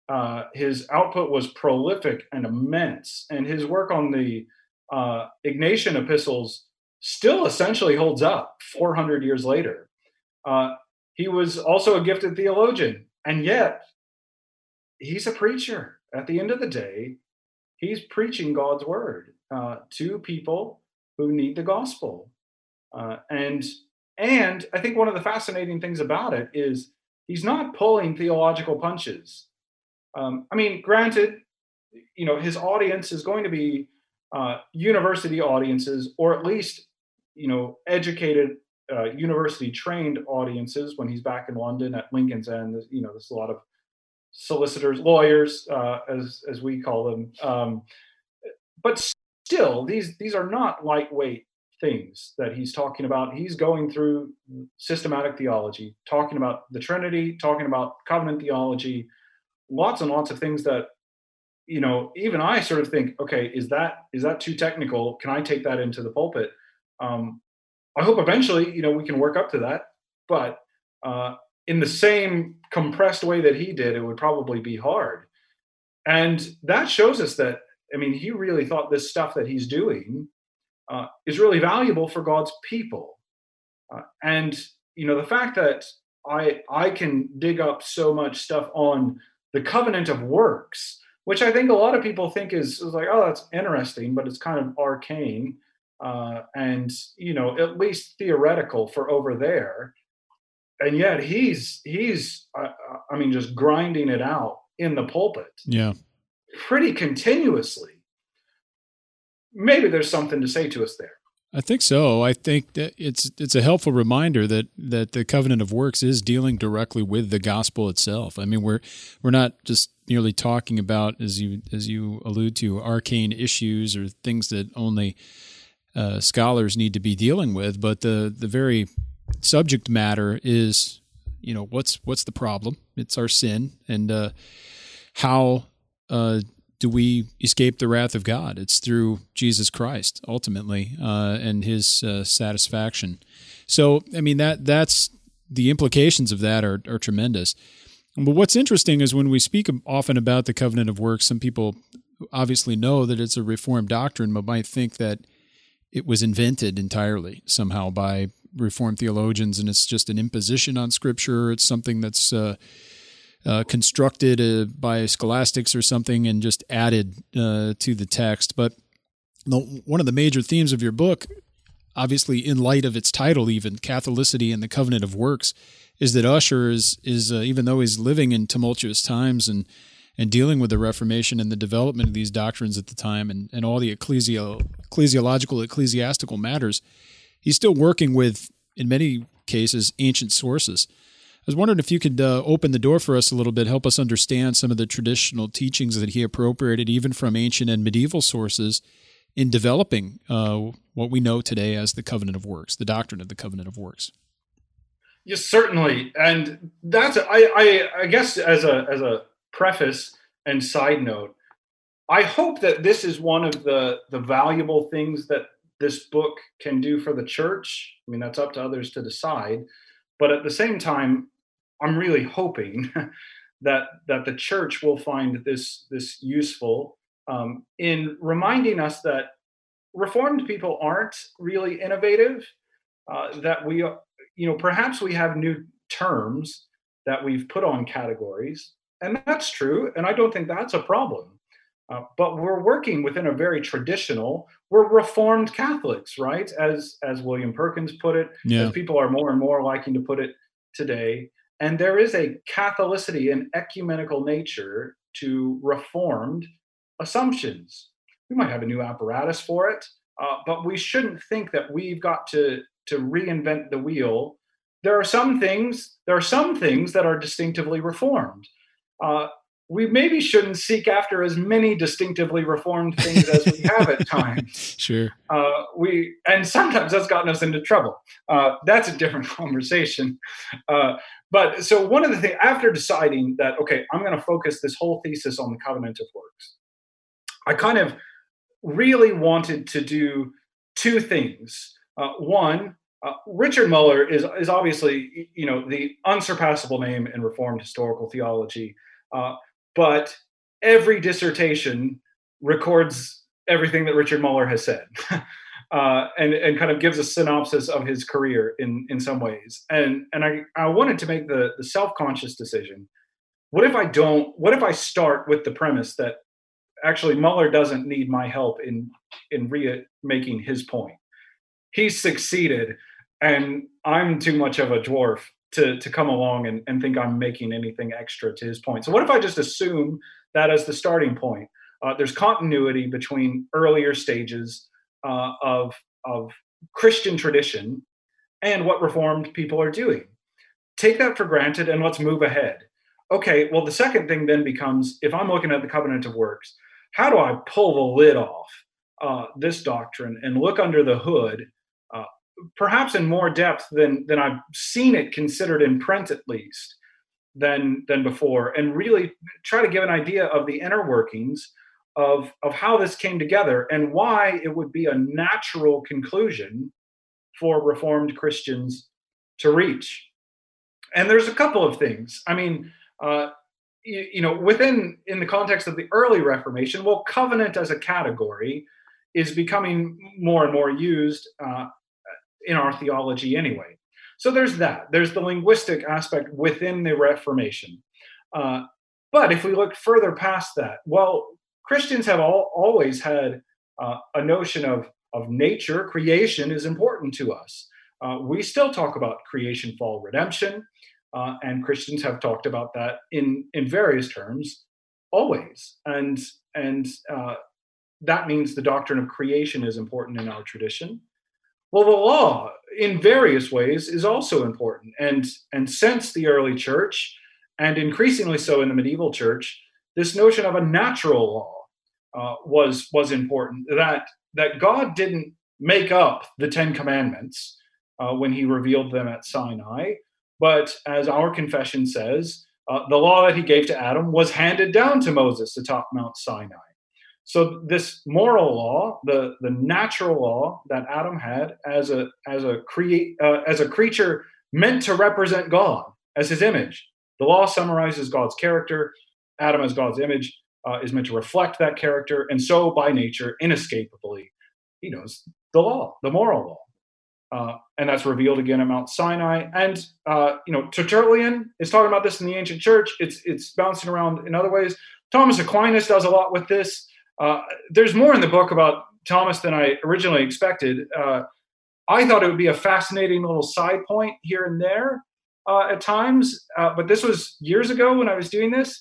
Uh, his output was prolific and immense, and his work on the uh, Ignatian epistles still essentially holds up four hundred years later. Uh, he was also a gifted theologian, and yet he's a preacher. At the end of the day, he's preaching God's word uh, to people who need the gospel. Uh, and and I think one of the fascinating things about it is he's not pulling theological punches. Um, I mean, granted, you know, his audience is going to be uh, university audiences, or at least, you know, educated, uh, university trained audiences when he's back in London at Lincoln's Inn. You know, there's a lot of solicitors, lawyers, uh, as as we call them. Um, but still, these these are not lightweight things that he's talking about. He's going through systematic theology, talking about the Trinity, talking about covenant theology, lots and lots of things that, you know, even I sort of think, okay, is that is that too technical? Can I take that into the pulpit? Um, I hope eventually, you know, we can work up to that. But uh, in the same compressed way that he did, it would probably be hard. And that shows us that, I mean, he really thought this stuff that he's doing uh, is really valuable for God's people. Uh, and, you know, the fact that I I can dig up so much stuff on the covenant of works, which I think a lot of people think is, is like, oh, that's interesting, but it's kind of arcane uh, and, you know, at least theoretical for over there. And yet he's, he's, uh, I mean, just grinding it out in the pulpit. Yeah. Pretty continuously. Maybe there's something to say to us there. I think so. I think that it's it's a helpful reminder that that the covenant of works is dealing directly with the gospel itself. I mean, we're we're not just merely talking about, as you as you allude to, arcane issues or things that only uh, scholars need to be dealing with, but the the very subject matter is, you know, what's what's the problem? It's our sin, and uh, how uh, do we escape the wrath of God? It's through Jesus Christ, ultimately, uh, and his uh, satisfaction. So, I mean, that that's the implications of that are, are tremendous. But what's interesting is when we speak often about the covenant of works, some people obviously know that it's a Reformed doctrine, but might think that it was invented entirely somehow by Reformed theologians, and it's just an imposition on Scripture. It's something that's uh, Uh, constructed uh, by scholastics or something and just added uh, to the text. But the, one of the major themes of your book, obviously in light of its title even, Catholicity and the Covenant of Works, is that Ussher is, is uh, even though he's living in tumultuous times and and dealing with the Reformation and the development of these doctrines at the time and, and all the ecclesial, ecclesiological, ecclesiastical matters, he's still working with, in many cases, ancient sources. I was wondering if you could uh, open the door for us a little bit, help us understand some of the traditional teachings that he appropriated even from ancient and medieval sources in developing uh, what we know today as the Covenant of Works, the doctrine of the Covenant of Works. Yes, certainly. And that's, I, I, I guess as a, as a preface and side note, I hope that this is one of the, the valuable things that this book can do for the church. I mean, that's up to others to decide. But at the same time, I'm really hoping that that the church will find this this useful um, in reminding us that Reformed people aren't really innovative. Uh, that we, you know, perhaps we have new terms that we've put on categories, and that's true. And I don't think that's a problem. Uh, but we're working within a very traditional. We're Reformed Catholics, right? As as William Perkins put it, yeah. as people are more and more liking to put it today. And there is a Catholicity and ecumenical nature to Reformed assumptions. We might have a new apparatus for it, uh, but we shouldn't think that we've got to, to reinvent the wheel. There are some things, there are some things that are distinctively Reformed. Uh, we maybe shouldn't seek after as many distinctively Reformed things as we have at times. Sure. Uh, we and sometimes that's gotten us into trouble. Uh, that's a different conversation. Uh, but so one of the things, after deciding that, okay, I'm going to focus this whole thesis on the Covenant of Works, I kind of really wanted to do two things. Uh, one, uh, Richard Muller is is obviously, you know, the unsurpassable name in Reformed historical theology. Uh, but every dissertation records everything that Richard Muller has said. Uh, and, and kind of gives a synopsis of his career in, in some ways. And, and I, I wanted to make the, the self-conscious decision. What if I don't, what if I start with the premise that actually Muller doesn't need my help in, in re-making his point? He's succeeded, and I'm too much of a dwarf to, to come along and, and think I'm making anything extra to his point. So what if I just assume that as the starting point? Uh, there's continuity between earlier stages Uh, of of Christian tradition and what Reformed people are doing. Take that for granted and let's move ahead. Okay, well, the second thing then becomes, if I'm looking at the covenant of works, how do I pull the lid off uh, this doctrine and look under the hood, uh, perhaps in more depth than than I've seen it considered in print, at least, than than before, and really try to give an idea of the inner workings of, of how this came together and why it would be a natural conclusion for Reformed Christians to reach. And there's a couple of things. I mean, uh, you, you know, within, in the context of the early Reformation, well, covenant as a category is becoming more and more used uh, in our theology anyway. So there's that. There's the linguistic aspect within the Reformation. Uh, but if we look further past that, well, Christians have all, always had uh, a notion of, of nature. Creation is important to us. Uh, we still talk about creation, fall, redemption, uh, and Christians have talked about that in, in various terms always. And, and uh, that means the doctrine of creation is important in our tradition. Well, the law, in various ways, is also important. And, and since the early church, and increasingly so in the medieval church, this notion of a natural law Uh, was was important, that that God didn't make up the Ten Commandments uh, when he revealed them at Sinai, but as our confession says, uh, the law that he gave to Adam was handed down to Moses atop Mount Sinai. So this moral law, the, the natural law that Adam had as a as a create uh, as a creature meant to represent God as his image. The law summarizes God's character. Adam as God's image Uh, is meant to reflect that character, and so by nature, inescapably, he knows the law, the moral law, uh, and that's revealed again at Mount Sinai. And uh, you know, Tertullian is talking about this in the ancient church. It's it's bouncing around in other ways. Thomas Aquinas does a lot with this. Uh, there's more in the book about Thomas than I originally expected. Uh, I thought it would be a fascinating little side point here and there uh, at times, uh, but this was years ago when I was doing this.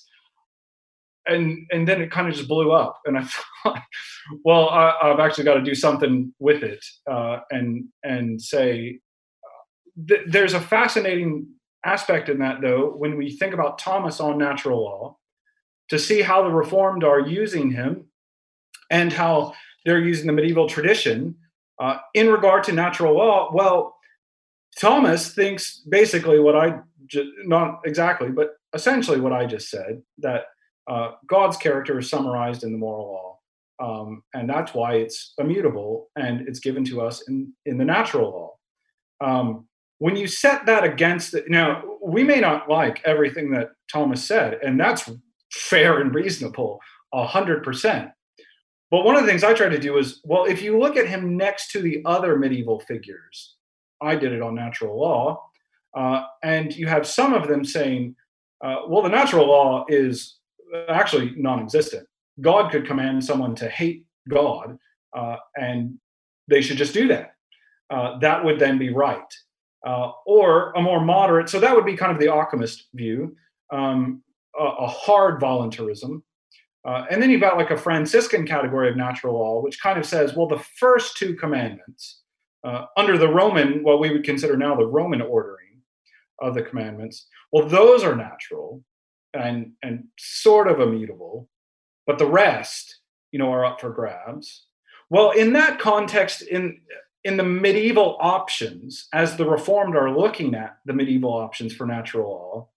And and then it kind of just blew up, and I thought, well, I, I've actually got to do something with it, uh, and and say uh, th- there's a fascinating aspect in that, though, when we think about Thomas on natural law, to see how the Reformed are using him, and how they're using the medieval tradition uh, in regard to natural law. Well, Thomas thinks basically what I just, not exactly, but essentially what I just said, that Uh, God's character is summarized in the moral law, um, and that's why it's immutable and it's given to us in, in the natural law. Um, when you set that against it, now we may not like everything that Thomas said, and that's fair and reasonable, a hundred percent. But one of the things I try to do is, well, if you look at him next to the other medieval figures, I did it on natural law, uh, and you have some of them saying, uh, well, the natural law is actually non-existent. God could command someone to hate God, uh, and they should just do that. Uh, that would then be right. Uh, or a more moderate, so that would be kind of the Occamist view, um, a, a hard voluntarism. Uh, and then you've got like a Franciscan category of natural law, which kind of says, well, the first two commandments, uh, under the Roman, what we would consider now the Roman ordering of the commandments, well, those are natural and and sort of immutable, but the rest, you know, are up for grabs. Well, in that context, in in the medieval options, as the Reformed are looking at the medieval options for natural law,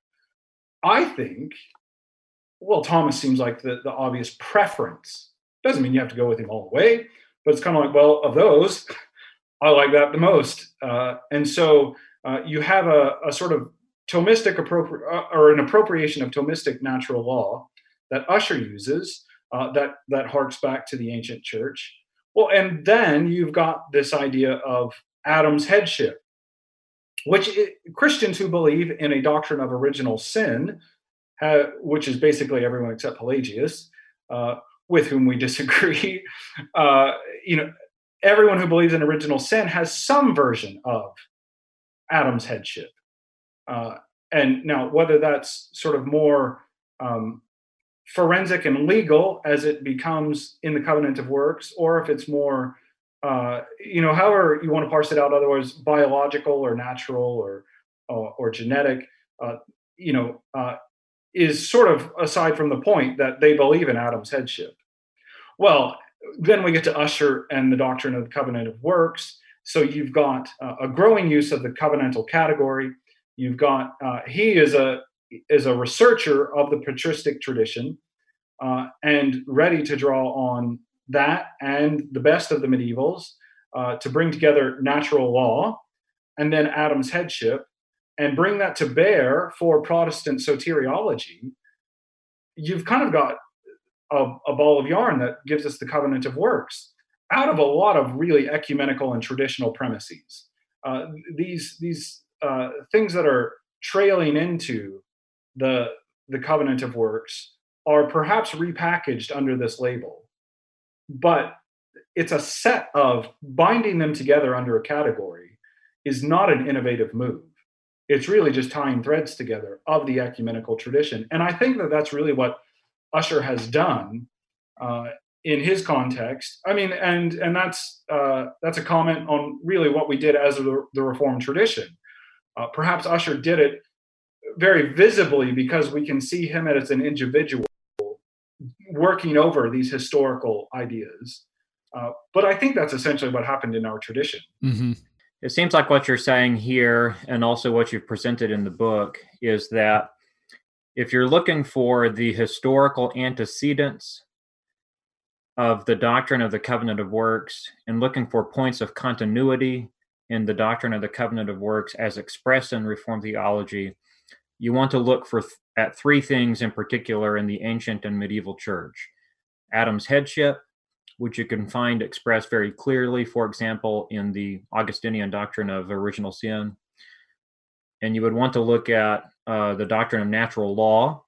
I think, well, Thomas seems like the, the obvious preference. Doesn't mean you have to go with him all the way, but it's kind of like, well, of those, I like that the most. Uh, and so uh, you have a, a sort of Thomistic appropri- uh, or an appropriation of Thomistic natural law that Ussher uses uh, that that harks back to the ancient church. Well, and then you've got this idea of Adam's headship, which it, Christians who believe in a doctrine of original sin, have, which is basically everyone except Pelagius, uh, with whom we disagree, uh, you know, everyone who believes in original sin has some version of Adam's headship. Uh, and now, whether that's sort of more um, forensic and legal as it becomes in the covenant of works, or if it's more, uh, you know, however you want to parse it out, otherwise biological or natural or uh, or genetic, uh, you know, uh, is sort of aside from the point that they believe in Adam's headship. Well, then we get to Ussher and the doctrine of the covenant of works. So you've got uh, a growing use of the covenantal category. You've got uh, he is a is a researcher of the patristic tradition uh, and ready to draw on that and the best of the medievals uh, to bring together natural law and then Adam's headship and bring that to bear for Protestant soteriology. You've kind of got a, a ball of yarn that gives us the covenant of works out of a lot of really ecumenical and traditional premises. Uh, these these uh, things that are trailing into the the covenant of works are perhaps repackaged under this label, but it's a set of binding them together under a category is not an innovative move. It's really just tying threads together of the ecumenical tradition. And I think that that's really what Ussher has done uh, in his context. I mean, and and that's uh, that's a comment on really what we did as the, the Reformed tradition. Uh, perhaps Ussher did it very visibly because we can see him as an individual working over these historical ideas. Uh, but I think that's essentially what happened in our tradition. Mm-hmm. It seems like what you're saying here, and also what you've presented in the book, is that if you're looking for the historical antecedents of the doctrine of the covenant of works and looking for points of continuity in the doctrine of the covenant of works as expressed in Reformed theology, you want to look for th- at three things in particular in the ancient and medieval church. Adam's headship, which you can find expressed very clearly, for example, in the Augustinian doctrine of original sin. And you would want to look at uh, the doctrine of natural law,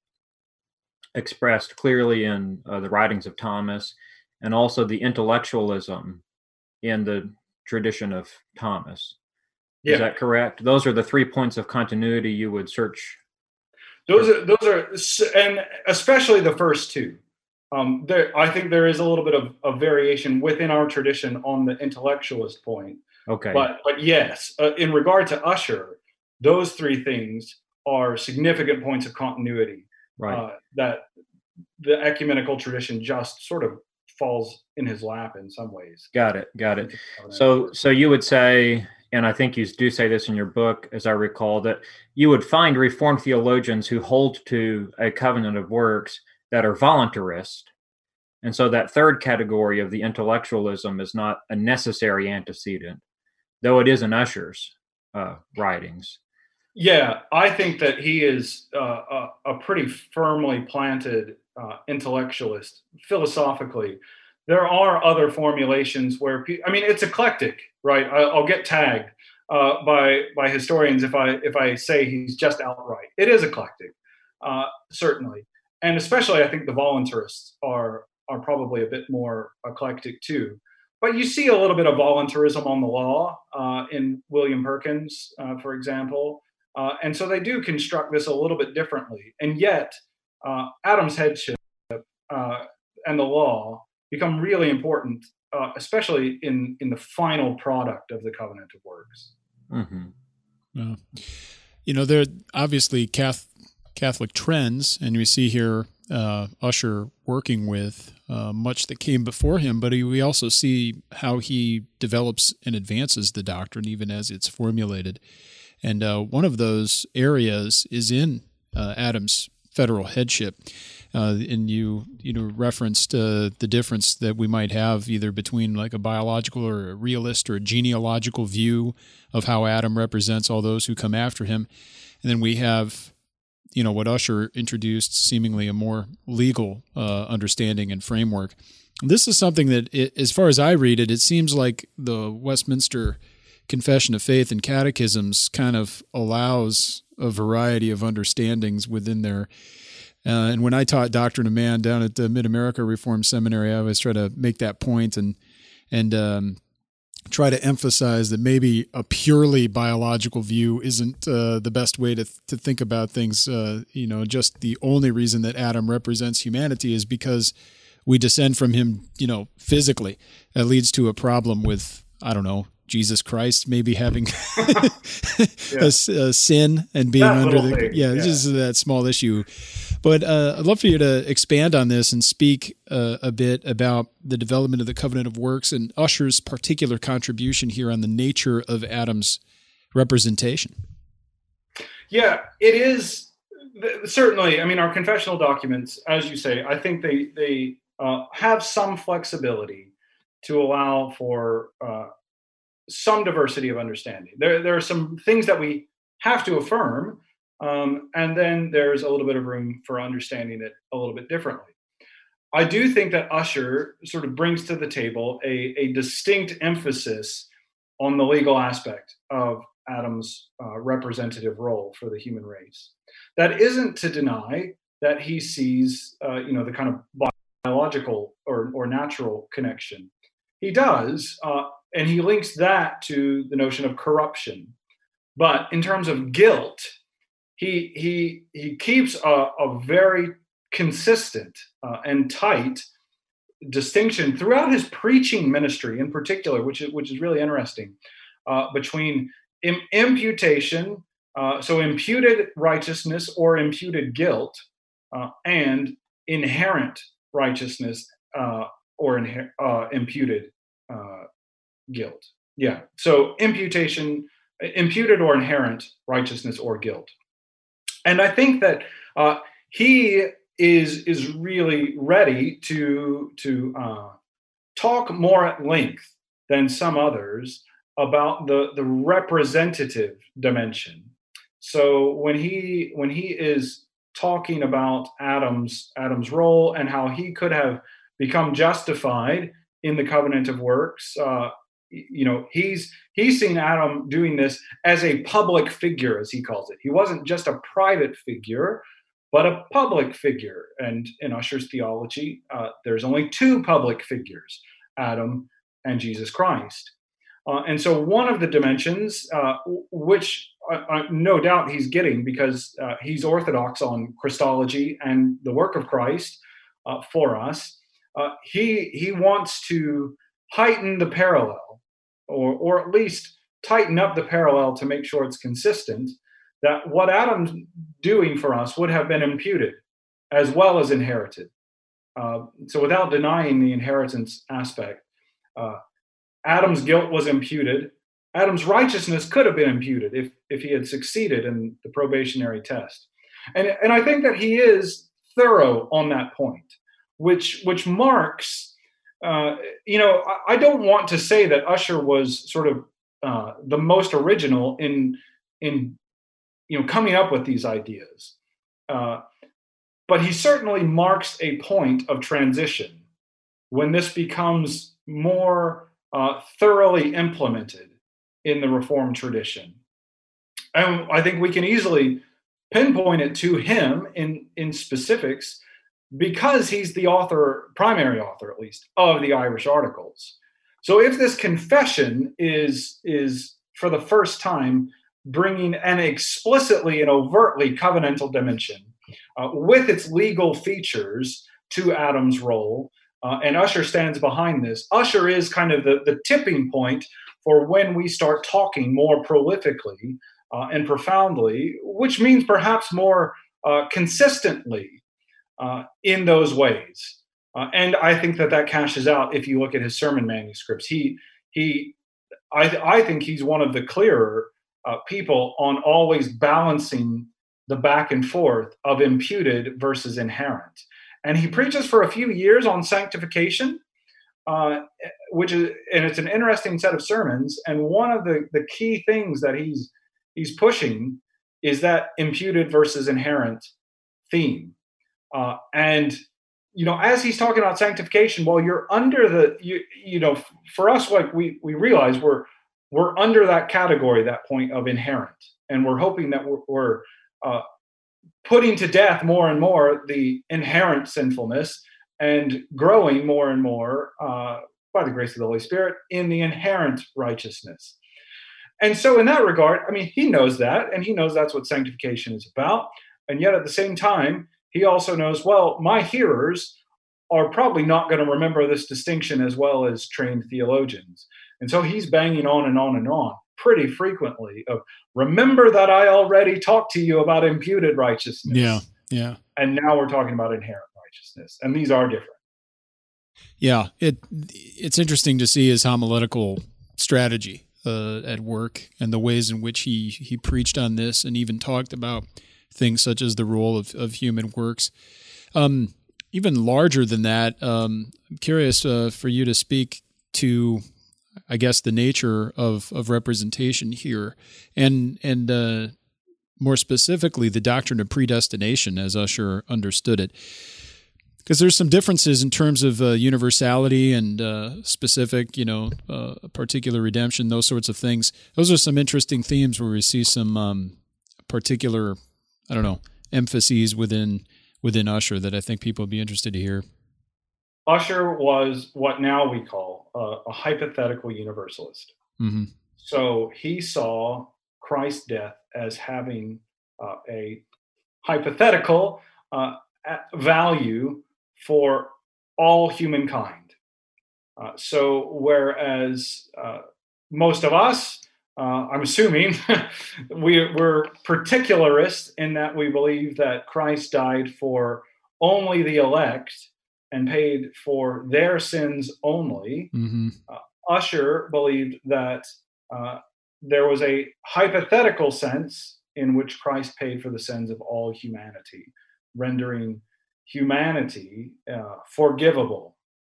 expressed clearly in uh, the writings of Thomas, and also the intellectualism in the tradition of Thomas. Yeah. Is that correct? Those are the three points of continuity you would search. Those are, those are, and especially the first two. Um, there, I think there is a little bit of, of variation within our tradition on the intellectualist point. Okay. But but yes, uh, in regard to Ussher, those three things are significant points of continuity. Right. Uh, that the ecumenical tradition just sort of falls in his lap in some ways. Got it. Got it. So so you would say, and I think you do say this in your book, as I recall, that you would find Reformed theologians who hold to a covenant of works that are voluntarist. And so that third category of the intellectualism is not a necessary antecedent, though it is in Ussher's uh, writings. Yeah, I think that he is uh, a, a pretty firmly planted uh, intellectualist philosophically. There are other formulations where, pe- I mean, it's eclectic, right? I, I'll get tagged uh, by by historians if I if I say he's just outright. It is eclectic, uh, certainly. And especially, I think the voluntarists are are probably a bit more eclectic too. But you see a little bit of voluntarism on the law uh, in William Perkins, uh, for example. Uh, and so they do construct this a little bit differently. And yet, uh, Adam's headship uh, and the law become really important, uh, especially in, in the final product of the covenant of works. Mm-hmm. Well, you know, there are obviously Catholic Catholic trends, and we see here uh, Ussher working with uh, much that came before him, but he, we also see how he develops and advances the doctrine even as it's formulated. And uh, one of those areas is in uh, Adam's federal headship. Uh, and you you know referenced uh, the difference that we might have either between like a biological or a realist or a genealogical view of how Adam represents all those who come after him. And then we have you know, what Ussher introduced, seemingly a more legal uh, understanding and framework. This is something that, it, as far as I read it, it seems like the Westminster Confession of Faith and Catechisms kind of allows a variety of understandings within there. Uh, and when I taught Doctrine of Man down at the Mid-America Reformed Seminary, I always try to make that point and and um, try to emphasize that maybe a purely biological view isn't uh, the best way to to think about things. Uh, you know, just the only reason that Adam represents humanity is because we descend from him, you know, physically. That leads to a problem with, I don't know, Jesus Christ maybe having yeah. a, a sin and being that under the thing. yeah, yeah. Just that small issue. But uh, I'd love for you to expand on this and speak uh, a bit about the development of the covenant of works and Ussher's particular contribution here on the nature of Adam's representation. Yeah, it is certainly. I mean, our confessional documents, as you say, I think they they uh, have some flexibility to allow for uh, some diversity of understanding. There, there are some things that we have to affirm, um, and then there's a little bit of room for understanding it a little bit differently. I do think that Ussher sort of brings to the table a, a distinct emphasis on the legal aspect of Adam's uh, representative role for the human race. That isn't to deny that he sees, uh, you know, the kind of biological or, or natural connection. He does, uh, and he links that to the notion of corruption. But in terms of guilt, he he he keeps a, a very consistent uh, and tight distinction throughout his preaching ministry, in particular, which is which is really interesting, uh, between im- imputation, uh, so imputed righteousness or imputed guilt, uh, and inherent righteousness uh, or inher- uh, imputed uh, guilt. Yeah. So imputation, imputed or inherent righteousness or guilt. And I think that uh, he is is really ready to to uh, talk more at length than some others about the the representative dimension. So when he when he is talking about Adam's Adam's role and how he could have become justified in the covenant of works, uh, you know, he's he's seen Adam doing this as a public figure, as he calls it. He wasn't just a private figure, but a public figure. And in Ussher's theology, uh, there's only two public figures, Adam and Jesus Christ. Uh, and so one of the dimensions, uh, which uh, uh, no doubt he's getting because uh, he's orthodox on Christology and the work of Christ uh, for us, uh, he he wants to heighten the parallel, or or at least tighten up the parallel to make sure it's consistent, that what Adam's doing for us would have been imputed as well as inherited. Uh, so without denying the inheritance aspect, uh, Adam's guilt was imputed. Adam's righteousness could have been imputed if, if he had succeeded in the probationary test. And, and I think that he is thorough on that point, which, which marks, uh, you know, I, I don't want to say that Ussher was sort of uh, the most original in, in you know, coming up with these ideas. Uh, but he certainly marks a point of transition when this becomes more uh, thoroughly implemented in the Reformed tradition. And I think we can easily pinpoint it to him in, in specifics because he's the author, primary author at least, of the Irish Articles. So if this confession is, is for the first time bringing an explicitly and overtly covenantal dimension uh, with its legal features to Adam's role, uh, and Ussher stands behind this. Ussher is kind of the, the tipping point for when we start talking more prolifically uh, and profoundly, which means perhaps more uh, consistently uh, in those ways. Uh, and I think that that cashes out if you look at his sermon manuscripts. He, he, I, I think he's one of the clearer Uh, people on always balancing the back and forth of imputed versus inherent. And he preaches for a few years on sanctification, uh, which is, and it's an interesting set of sermons. And one of the, the key things that he's he's pushing is that imputed versus inherent theme. Uh, and, you know, as he's talking about sanctification, well, you're under the, you, you know, for us, like we, we realize we're, we're under that category, that point of inherent. And we're hoping that we're, we're uh, putting to death more and more the inherent sinfulness and growing more and more uh, by the grace of the Holy Spirit in the inherent righteousness. And so in that regard, I mean, he knows that, and he knows that's what sanctification is about. And yet at the same time, he also knows, well, my hearers are probably not going to remember this distinction as well as trained theologians. And so he's banging on and on and on pretty frequently of, remember that I already talked to you about imputed righteousness. Yeah, yeah. And now we're talking about inherent righteousness. And these are different. Yeah, it it's interesting to see his homiletical strategy uh, at work and the ways in which he, he preached on this and even talked about things such as the role of, of human works. Um, even larger than that, um, I'm curious uh, for you to speak to, I guess, the nature of, of representation here, and and uh, more specifically, the doctrine of predestination as Ussher understood it. Because there's some differences in terms of uh, universality and uh, specific, you know, uh, particular redemption, those sorts of things. Those are some interesting themes where we see some um, particular, I don't know, emphases within within Ussher that I think people would be interested to hear. Ussher was what now we call a, a hypothetical universalist. Mm-hmm. So he saw Christ's death as having uh, a hypothetical uh, value for all humankind. Uh, so whereas uh, most of us, uh, I'm assuming, we, we're particularists in that we believe that Christ died for only the elect and paid for their sins only. Mm-hmm. Uh, Ussher believed that uh, there was a hypothetical sense in which Christ paid for the sins of all humanity, rendering humanity uh, forgivable.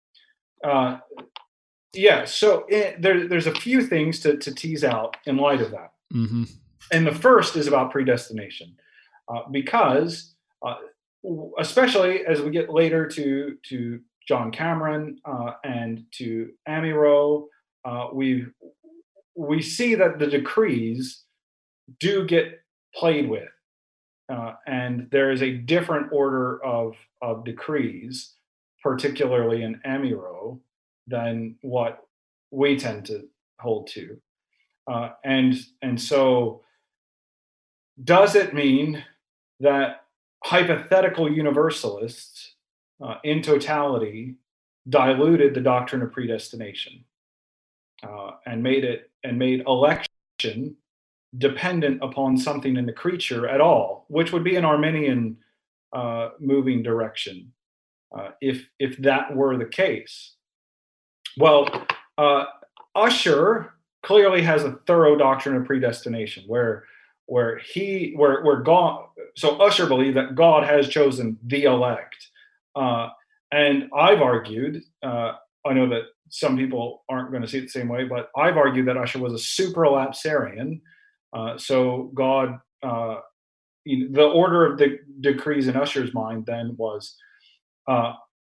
Uh, yeah, so it, there, there's a few things to, to tease out in light of that. Mm-hmm. And the first is about predestination, uh, because uh, especially as we get later to, to John Cameron uh, and to Amyro, uh, we we see that the decrees do get played with. Uh, and there is a different order of, of decrees, particularly in Amyro, than what we tend to hold to. Uh, and, and so does it mean that hypothetical universalists uh, in totality diluted the doctrine of predestination uh, and made it and made election dependent upon something in the creature at all, which would be an Arminian uh, moving direction, uh, if if that were the case? Well, uh, Ussher clearly has a thorough doctrine of predestination, where where he where where God. So Ussher believed that God has chosen the elect, uh, and I've argued. Uh, I know that some people aren't going to see it the same way, but I've argued that Ussher was a supralapsarian. Uh, so God, uh, you know, the order of the decrees in Ussher's mind then was, uh,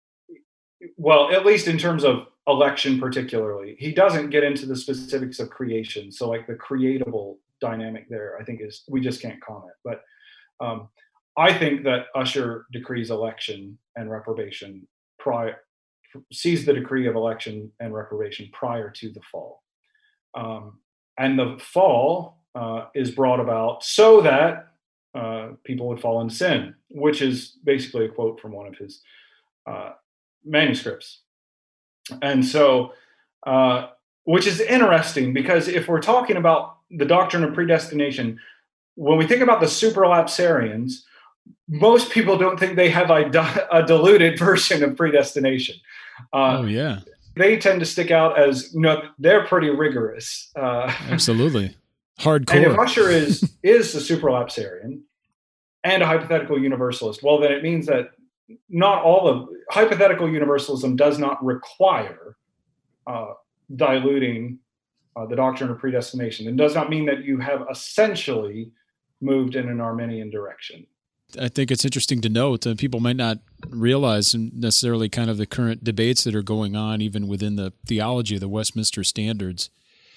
well, at least in terms of election particularly, he doesn't get into the specifics of creation. So like the creatable dynamic there, I think is, we just can't comment. But um, I think that Ussher decrees election and reprobation prior, sees the decree of election and reprobation prior to the fall. Um, and the fall uh, is brought about so that uh, people would fall in sin, which is basically a quote from one of his uh, manuscripts. And so, uh, which is interesting, because if we're talking about the doctrine of predestination, when we think about the supralapsarians, most people don't think they have a, a diluted version of predestination. Uh, oh, yeah. They tend to stick out as, you know, they're pretty rigorous. Uh, Absolutely. Hardcore. And if Ussher is, is a supralapsarian and a hypothetical universalist, well, then it means that not all of hypothetical universalism does not require uh, diluting uh, the doctrine of predestination. It does not mean that you have essentially moved in an Arminian direction. I think it's interesting to note, uh, people might not realize necessarily kind of the current debates that are going on even within the theology of the Westminster Standards.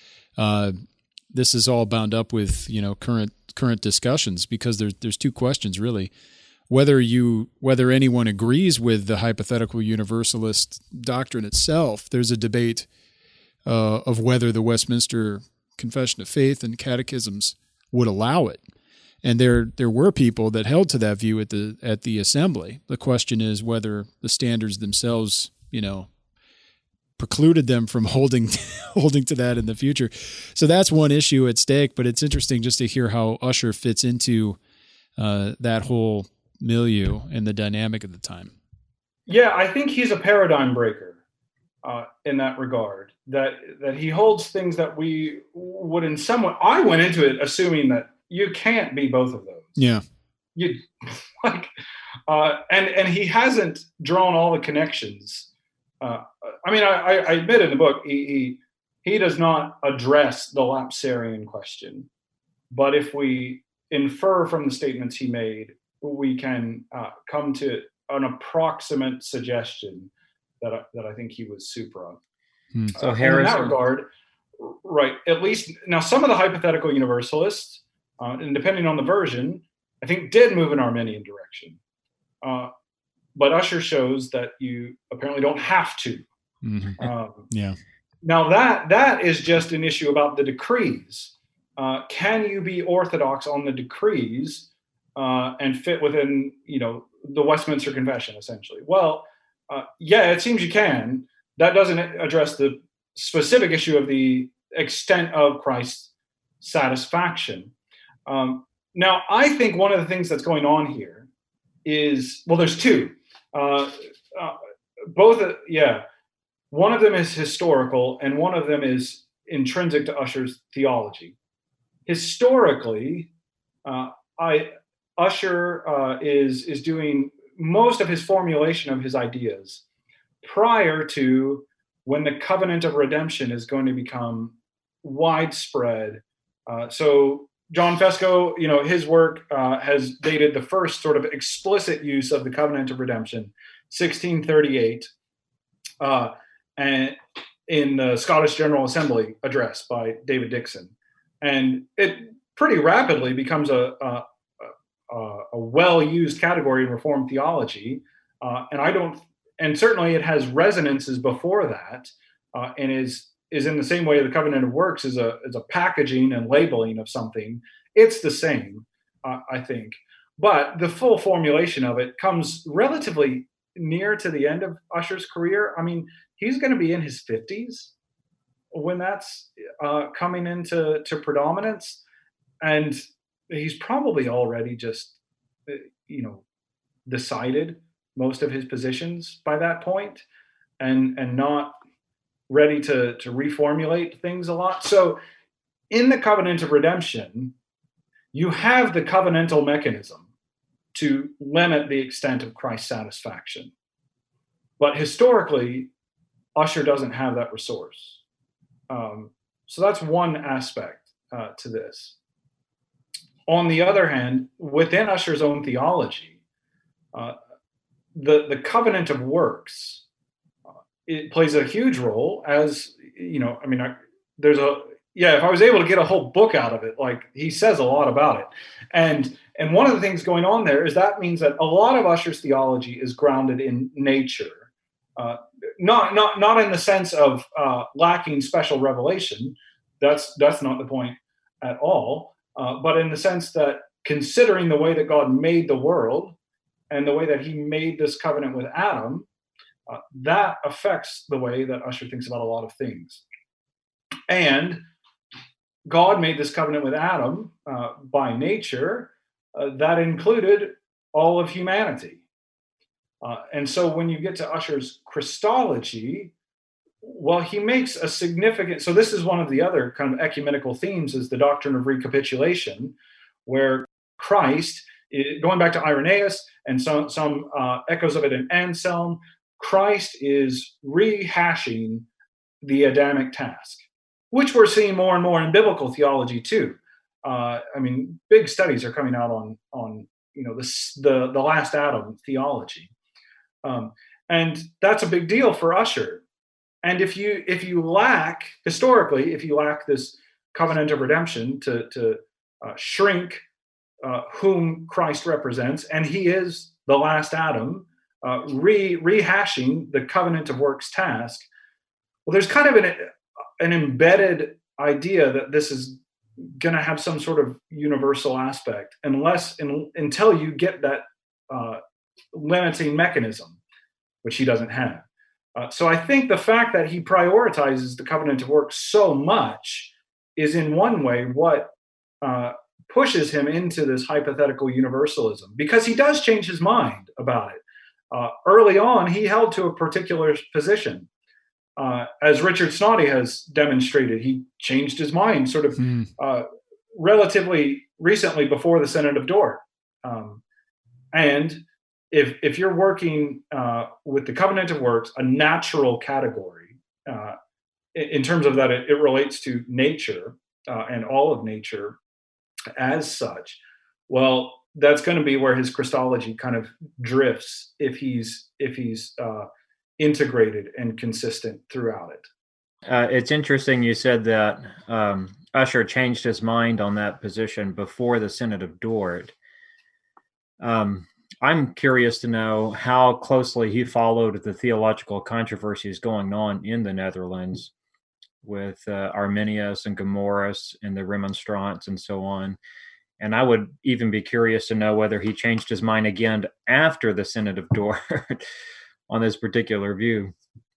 Uh, this is all bound up with, you know, current current discussions, because there's there's two questions really. Whether you whether anyone agrees with the hypothetical universalist doctrine itself, there's a debate uh, of whether the Westminster Confession of Faith and catechisms would allow it. And there there were people that held to that view at the at the assembly. The question is whether the standards themselves, you know, precluded them from holding holding to that in the future. So that's one issue at stake. But it's interesting just to hear how Ussher fits into uh, that whole milieu and the dynamic of the time. Yeah, I think he's a paradigm breaker uh, in that regard. That that he holds things that we would in some way. I went into it assuming that you can't be both of those. Yeah. You like, uh, and and he hasn't drawn all the connections. Uh, I mean, I, I admit in the book he, he he does not address the lapsarian question, but if we infer from the statements he made, we can uh, come to an approximate suggestion that I, that I think he was supra. Hmm. So uh, Harrison, in that regard, right? At least now, some of the hypothetical universalists. Uh, and depending on the version, I think did move in Arminian direction. Uh, but Ussher shows that you apparently don't have to. Mm-hmm. Um, yeah. Now that that is just an issue about the decrees. Uh, can you be orthodox on the decrees uh, and fit within, you know, the Westminster Confession, essentially? Well, uh, yeah, it seems you can. That doesn't address the specific issue of the extent of Christ's satisfaction. Um, now, I think one of the things that's going on here is, well, there's two. Uh, uh, both, uh, yeah. One of them is historical, and one of them is intrinsic to Ussher's theology. Historically, uh, I Ussher uh, is is doing most of his formulation of his ideas prior to when the covenant of redemption is going to become widespread. Uh, so John Fesko, you know, his work uh, has dated the first sort of explicit use of the covenant of redemption, sixteen thirty-eight, uh, and in the Scottish General Assembly address by David Dixon, and it pretty rapidly becomes a a, a, a well-used category in Reformed theology, uh, and I don't, and certainly it has resonances before that, uh, and is. is in the same way the covenant of works is a is a packaging and labeling of something. It's the same, uh, I think. But the full formulation of it comes relatively near to the end of Ussher's career. I mean, he's going to be in his fifties when that's uh, coming into to predominance. And he's probably already just, you know, decided most of his positions by that point and, and not ready to, to reformulate things a lot. So in the covenant of redemption, you have the covenantal mechanism to limit the extent of Christ's satisfaction. But historically, Ussher doesn't have that resource. Um, so that's one aspect uh, to this. On the other hand, within Ussher's own theology, uh, the, the covenant of works, it plays a huge role as, you know, I mean, I, there's a, yeah, if I was able to get a whole book out of it, like he says a lot about it. And, and one of the things going on there is that means that a lot of Ussher's theology is grounded in nature, uh, not, not, not in the sense of uh, lacking special revelation. That's, that's not the point at all. Uh, but in the sense that considering the way that God made the world and the way that he made this covenant with Adam, Uh, that affects the way that Ussher thinks about a lot of things. And God made this covenant with Adam uh, by nature uh, that included all of humanity. Uh, and so when you get to Ussher's Christology, well, he makes a significant, so this is one of the other kind of ecumenical themes, is the doctrine of recapitulation, where Christ, going back to Irenaeus and some, some uh, echoes of it in Anselm, Christ is rehashing the Adamic task, which we're seeing more and more in biblical theology too. Uh, I mean, big studies are coming out on on you know this the the last Adam theology, um, and that's a big deal for Ussher. And if you if you lack historically, if you lack this covenant of redemption to to uh, shrink uh, whom Christ represents, and he is the last Adam, uh, re rehashing the covenant of works task. Well, there's kind of an an embedded idea that this is going to have some sort of universal aspect, unless in, until you get that uh, limiting mechanism, which he doesn't have. Uh, so I think the fact that he prioritizes the covenant of works so much is in one way what uh, pushes him into this hypothetical universalism, because he does change his mind about it. Uh, early on, he held to a particular position. Uh, as Richard Snoddy has demonstrated, he changed his mind sort of hmm. uh, relatively recently before the Synod of Dort. Um, and if if you're working uh, with the covenant of works, a natural category, uh, in, in terms of that it, it relates to nature uh, and all of nature as such, well, that's going to be where his Christology kind of drifts if he's if he's uh, integrated and consistent throughout it. Uh, it's interesting you said that um, Ussher changed his mind on that position before the Synod of Dort. Um, I'm curious to know how closely he followed the theological controversies going on in the Netherlands with uh, Arminius and Gomarus and the Remonstrants and so on. And I would even be curious to know whether he changed his mind again after the Synod of Dort on this particular view.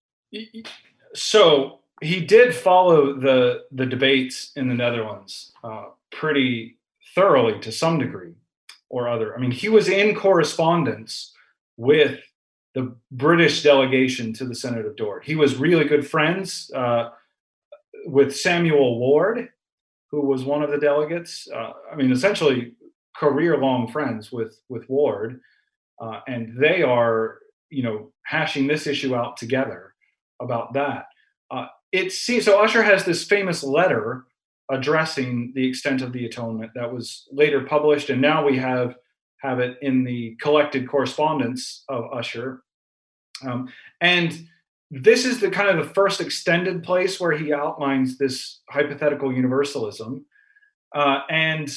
So he did follow the the debates in the Netherlands uh, pretty thoroughly to some degree or other. I mean, he was in correspondence with the British delegation to the Synod of Dort. He was really good friends uh, with Samuel Ward, who was one of the delegates. Uh, I mean, essentially career-long friends with with Ward, uh, and they are, you know, hashing this issue out together about that. Uh, it seems so. Ussher has this famous letter addressing the extent of the atonement that was later published, and now we have have it in the collected correspondence of Ussher. Um, and this is the kind of the first extended place where he outlines this hypothetical universalism. Uh, and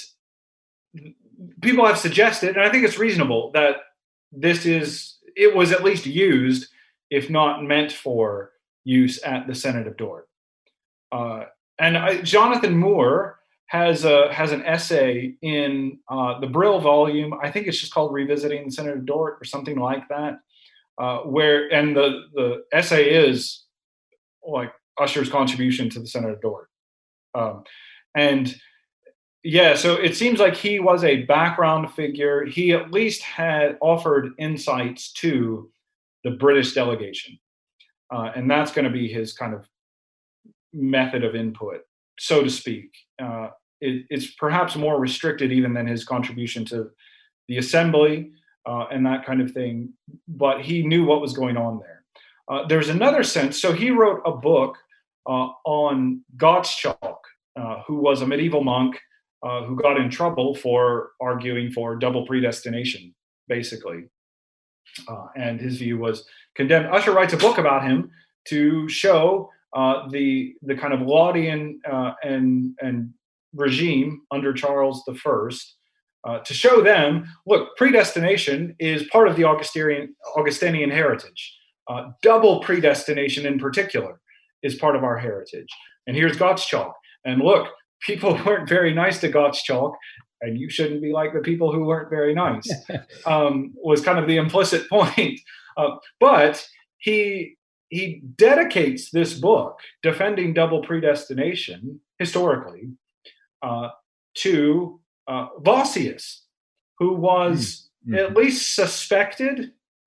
people have suggested, and I think it's reasonable, that this is, it was at least used, if not meant for use at the Synod of Dort. Uh, and I, Jonathan Moore has a, has an essay in uh, the Brill volume. I think it's just called Revisiting the Synod of Dort or something like that. Uh, where and the the essay is like Ussher's contribution to the Synod of Dort, um, and yeah, so it seems like he was a background figure. He at least had offered insights to the British delegation, uh, and that's going to be his kind of method of input, so to speak. Uh, it, it's perhaps more restricted even than his contribution to the assembly. Uh, and that kind of thing, but he knew what was going on there. Uh, there's another sense. So he wrote a book uh, on Gottschalk, uh, who was a medieval monk uh, who got in trouble for arguing for double predestination, basically. Uh, and his view was condemned. Ussher writes a book about him to show uh, the the kind of Laudian uh, and and regime under Charles the First. Uh, to show them, look, predestination is part of the Augustinian, Augustinian heritage. Uh, double predestination in particular is part of our heritage. And here's Gottschalk. And look, people weren't very nice to Gottschalk, and you shouldn't be like the people who weren't very nice, um, was kind of the implicit point. Uh, but he he dedicates this book, Defending Double Predestination, historically, uh, to Uh, Vossius, who was mm-hmm. at least suspected,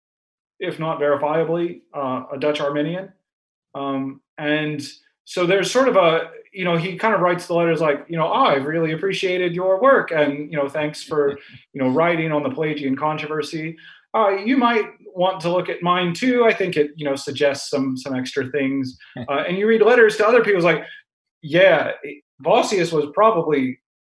if not verifiably, uh, a Dutch Arminian. Um, and so there's sort of a, you know, he kind of writes the letters like, you know, oh, I've really appreciated your work. And, you know, thanks for, you know, writing on the Pelagian controversy. Uh, you might want to look at mine too. I think it, you know, suggests some, some extra things. Uh, and you read letters to other people, it's like, yeah, Vossius was probably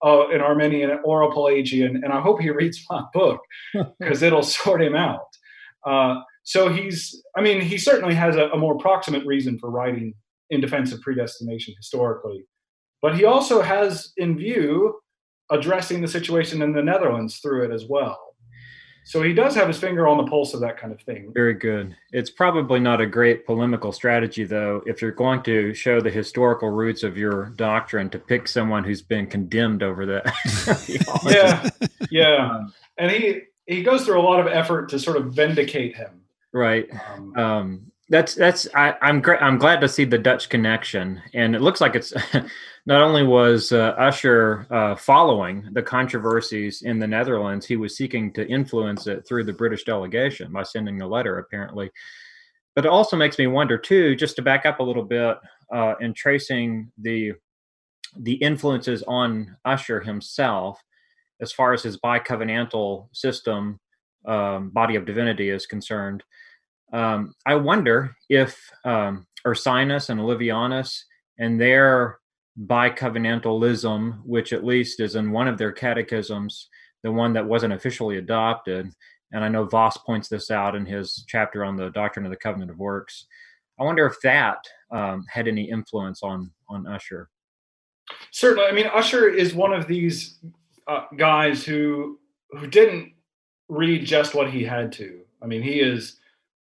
uh, an Armenian or a Pelagian, and I hope he reads my book because it'll sort him out. Uh, so he's, I mean, he certainly has a, a more proximate reason for writing in defense of predestination historically, but he also has in view addressing the situation in the Netherlands through it as well. So he does have his finger on the pulse of that kind of thing. Very good. It's probably not a great polemical strategy, though, if you're going to show the historical roots of your doctrine, to pick someone who's been condemned over that. yeah, yeah. And he, he goes through a lot of effort to sort of vindicate him. Right. Um, um, that's that's. I, I'm gra- I'm glad to see the Dutch connection, and it looks like it's not only was uh, Ussher uh, following the controversies in the Netherlands, he was seeking to influence it through the British delegation by sending a letter, apparently. But it also makes me wonder too, just to back up a little bit, uh, in tracing the the influences on Ussher himself, as far as his bicovenantal system, um, body of divinity is concerned. Um, I wonder if um, Ursinus and Olivianus and their bicovenantalism, which at least is in one of their catechisms, the one that wasn't officially adopted, and I know Voss points this out in his chapter on the doctrine of the covenant of works. I wonder if that um, had any influence on on Ussher. Certainly. I mean, Ussher is one of these uh, guys who who didn't read just what he had to. I mean, he is.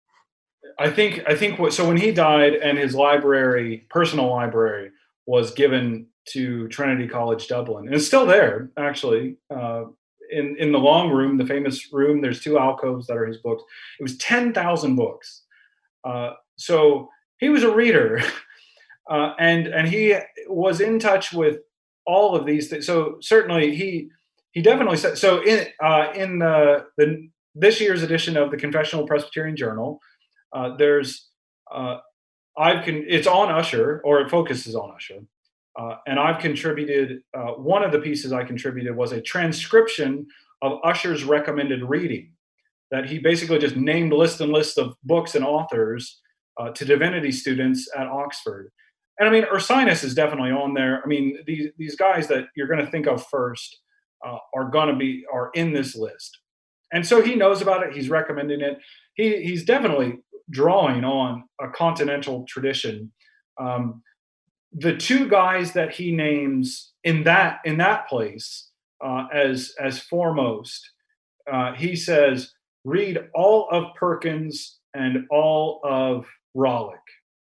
I think. I think. What, so when he died, and his library, personal library, was given to Trinity College Dublin, and it's still there, actually. Uh, in in the long room, the famous room, there's two alcoves that are his books. It was ten thousand books. Uh, so he was a reader, uh, and and he was in touch with all of these things. So certainly he he definitely said so in uh, in the the this year's edition of the Confessional Presbyterian Journal. Uh, there's uh, I've con- it's on Ussher, or it focuses on Ussher, uh, and I've contributed. Uh, one of the pieces I contributed was a transcription of Ussher's recommended reading, that he basically just named lists and lists of books and authors uh, to divinity students at Oxford. And I mean, Ursinus is definitely on there. I mean, these these guys that you're going to think of first uh, are going to be are in this list, and so he knows about it. He's recommending it. He he's definitely drawing on a continental tradition. Um, the two guys that he names in that in that place uh, as as foremost, uh, he says, read all of Perkins and all of Rollock.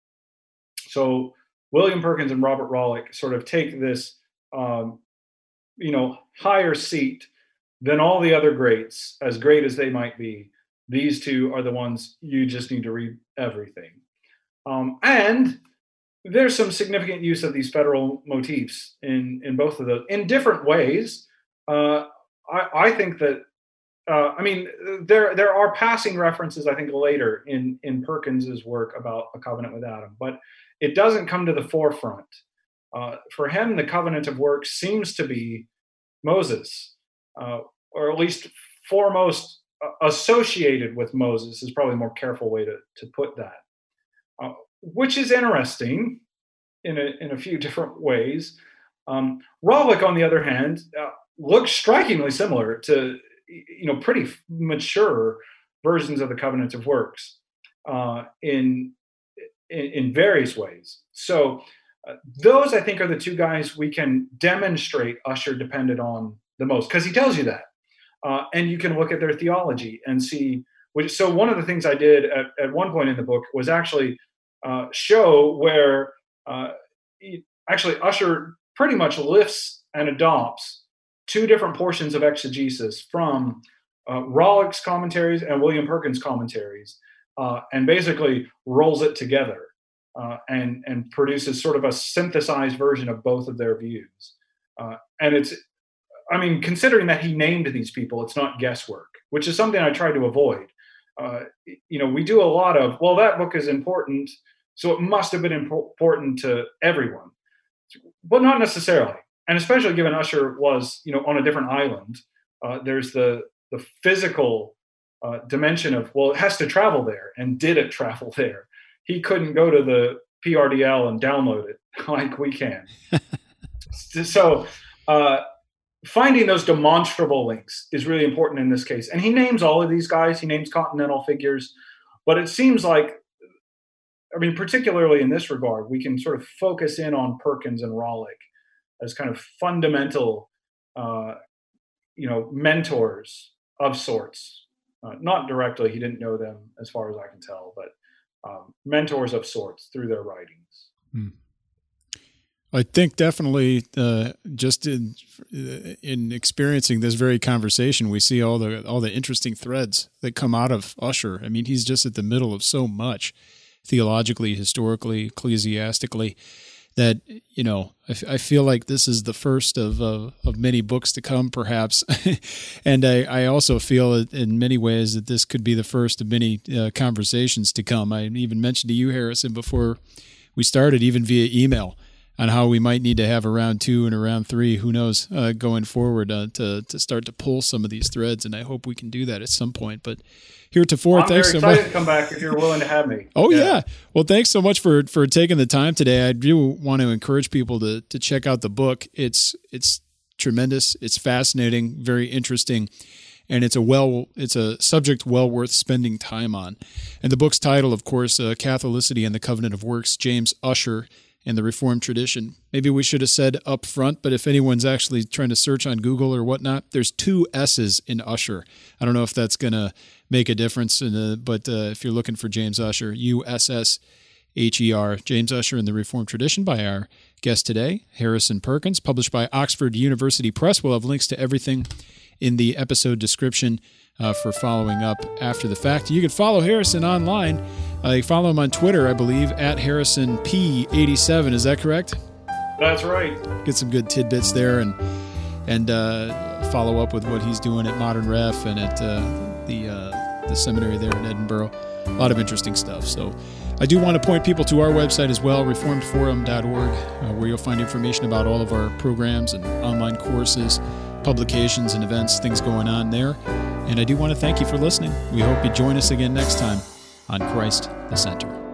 So William Perkins and Robert Rollock sort of take this, um, you know, higher seat than all the other greats, as great as they might be. These two are the ones you just need to read everything. Um, and there's some significant use of these federal motifs in, in both of those, in different ways. Uh, I, I think that, uh, I mean, there there are passing references, I think, later in, in Perkins's work about a covenant with Adam, but it doesn't come to the forefront. Uh, for him, the covenant of works seems to be Moses, uh, or at least foremost associated with Moses is probably a more careful way to, to put that, uh, which is interesting in a, in a few different ways. Um, Rollock, on the other hand, uh, looks strikingly similar to, you know, pretty mature versions of the covenant of works uh, in, in in various ways. So uh, those, I think, are the two guys we can demonstrate Ussher depended on the most, because he tells you that. Uh, and you can look at their theology and see, which, so one of the things I did at, at one point in the book was actually uh, show where uh, he, actually Ussher pretty much lifts and adopts two different portions of exegesis from uh, Rollock's commentaries and William Perkins' commentaries, uh, and basically rolls it together uh, and, and produces sort of a synthesized version of both of their views. Uh, and it's, I mean, considering that he named these people, it's not guesswork, which is something I try to avoid. Uh, you know, we do a lot of, well, that book is important, so it must have been important to everyone. But not necessarily. And especially given Ussher was, you know, on a different island, uh, there's the the physical uh, dimension of, well, it has to travel there. And did it travel there? He couldn't go to the P R D L and download it like we can. so, uh, finding those demonstrable links is really important in this case. And he names all of these guys. He names continental figures. But it seems like, I mean, particularly in this regard, we can sort of focus in on Perkins and Rollick as kind of fundamental, uh, you know, mentors of sorts. Uh, not directly, he didn't know them as far as I can tell, but um, mentors of sorts through their writings. Hmm. I think definitely uh, just in in experiencing this very conversation, we see all the all the interesting threads that come out of Ussher. I mean, he's just at the middle of so much, theologically, historically, ecclesiastically, that, you know, I, f- I feel like this is the first of uh, of many books to come, perhaps. And I, I also feel in many ways that this could be the first of many uh, conversations to come. I even mentioned to you, Harrison, before we started, even via email, on how we might need to have a round two and a round three, who knows, uh, going forward uh, to to start to pull some of these threads. And I hope we can do that at some point. But heretofore, I'm thanks very so excited much. to come back if you're willing to have me. Oh, yeah. yeah. Well, thanks so much for for taking the time today. I do want to encourage people to to check out the book. It's it's tremendous. It's fascinating, very interesting. And it's a well, it's a subject well worth spending time on. And the book's title, of course, uh, Catholicity and the Covenant of Works, James Ussher and the Reformed Tradition. Maybe we should have said up front, but if anyone's actually trying to search on Google or whatnot, there's two S's in Ussher. I don't know if that's going to make a difference, in the, but uh, if you're looking for James Ussher, U S S H E R, James Ussher and the Reformed Tradition, by our guest today, Harrison Perkins, published by Oxford University Press. We'll have links to everything in the episode description uh, for following up after the fact. You can follow Harrison online. Uh, you follow him on Twitter, I believe, at Harrison P eighty-seven. Is that correct? That's right. Get some good tidbits there, and and uh, follow up with what he's doing at Modern Ref and at uh, the uh, the seminary there in Edinburgh. A lot of interesting stuff. So I do want to point people to our website as well, reformed forum dot org, uh, where you'll find information about all of our programs and online courses, publications and events, things going on there. And I do want to thank you for listening. We hope you join us again next time on Christ the Center.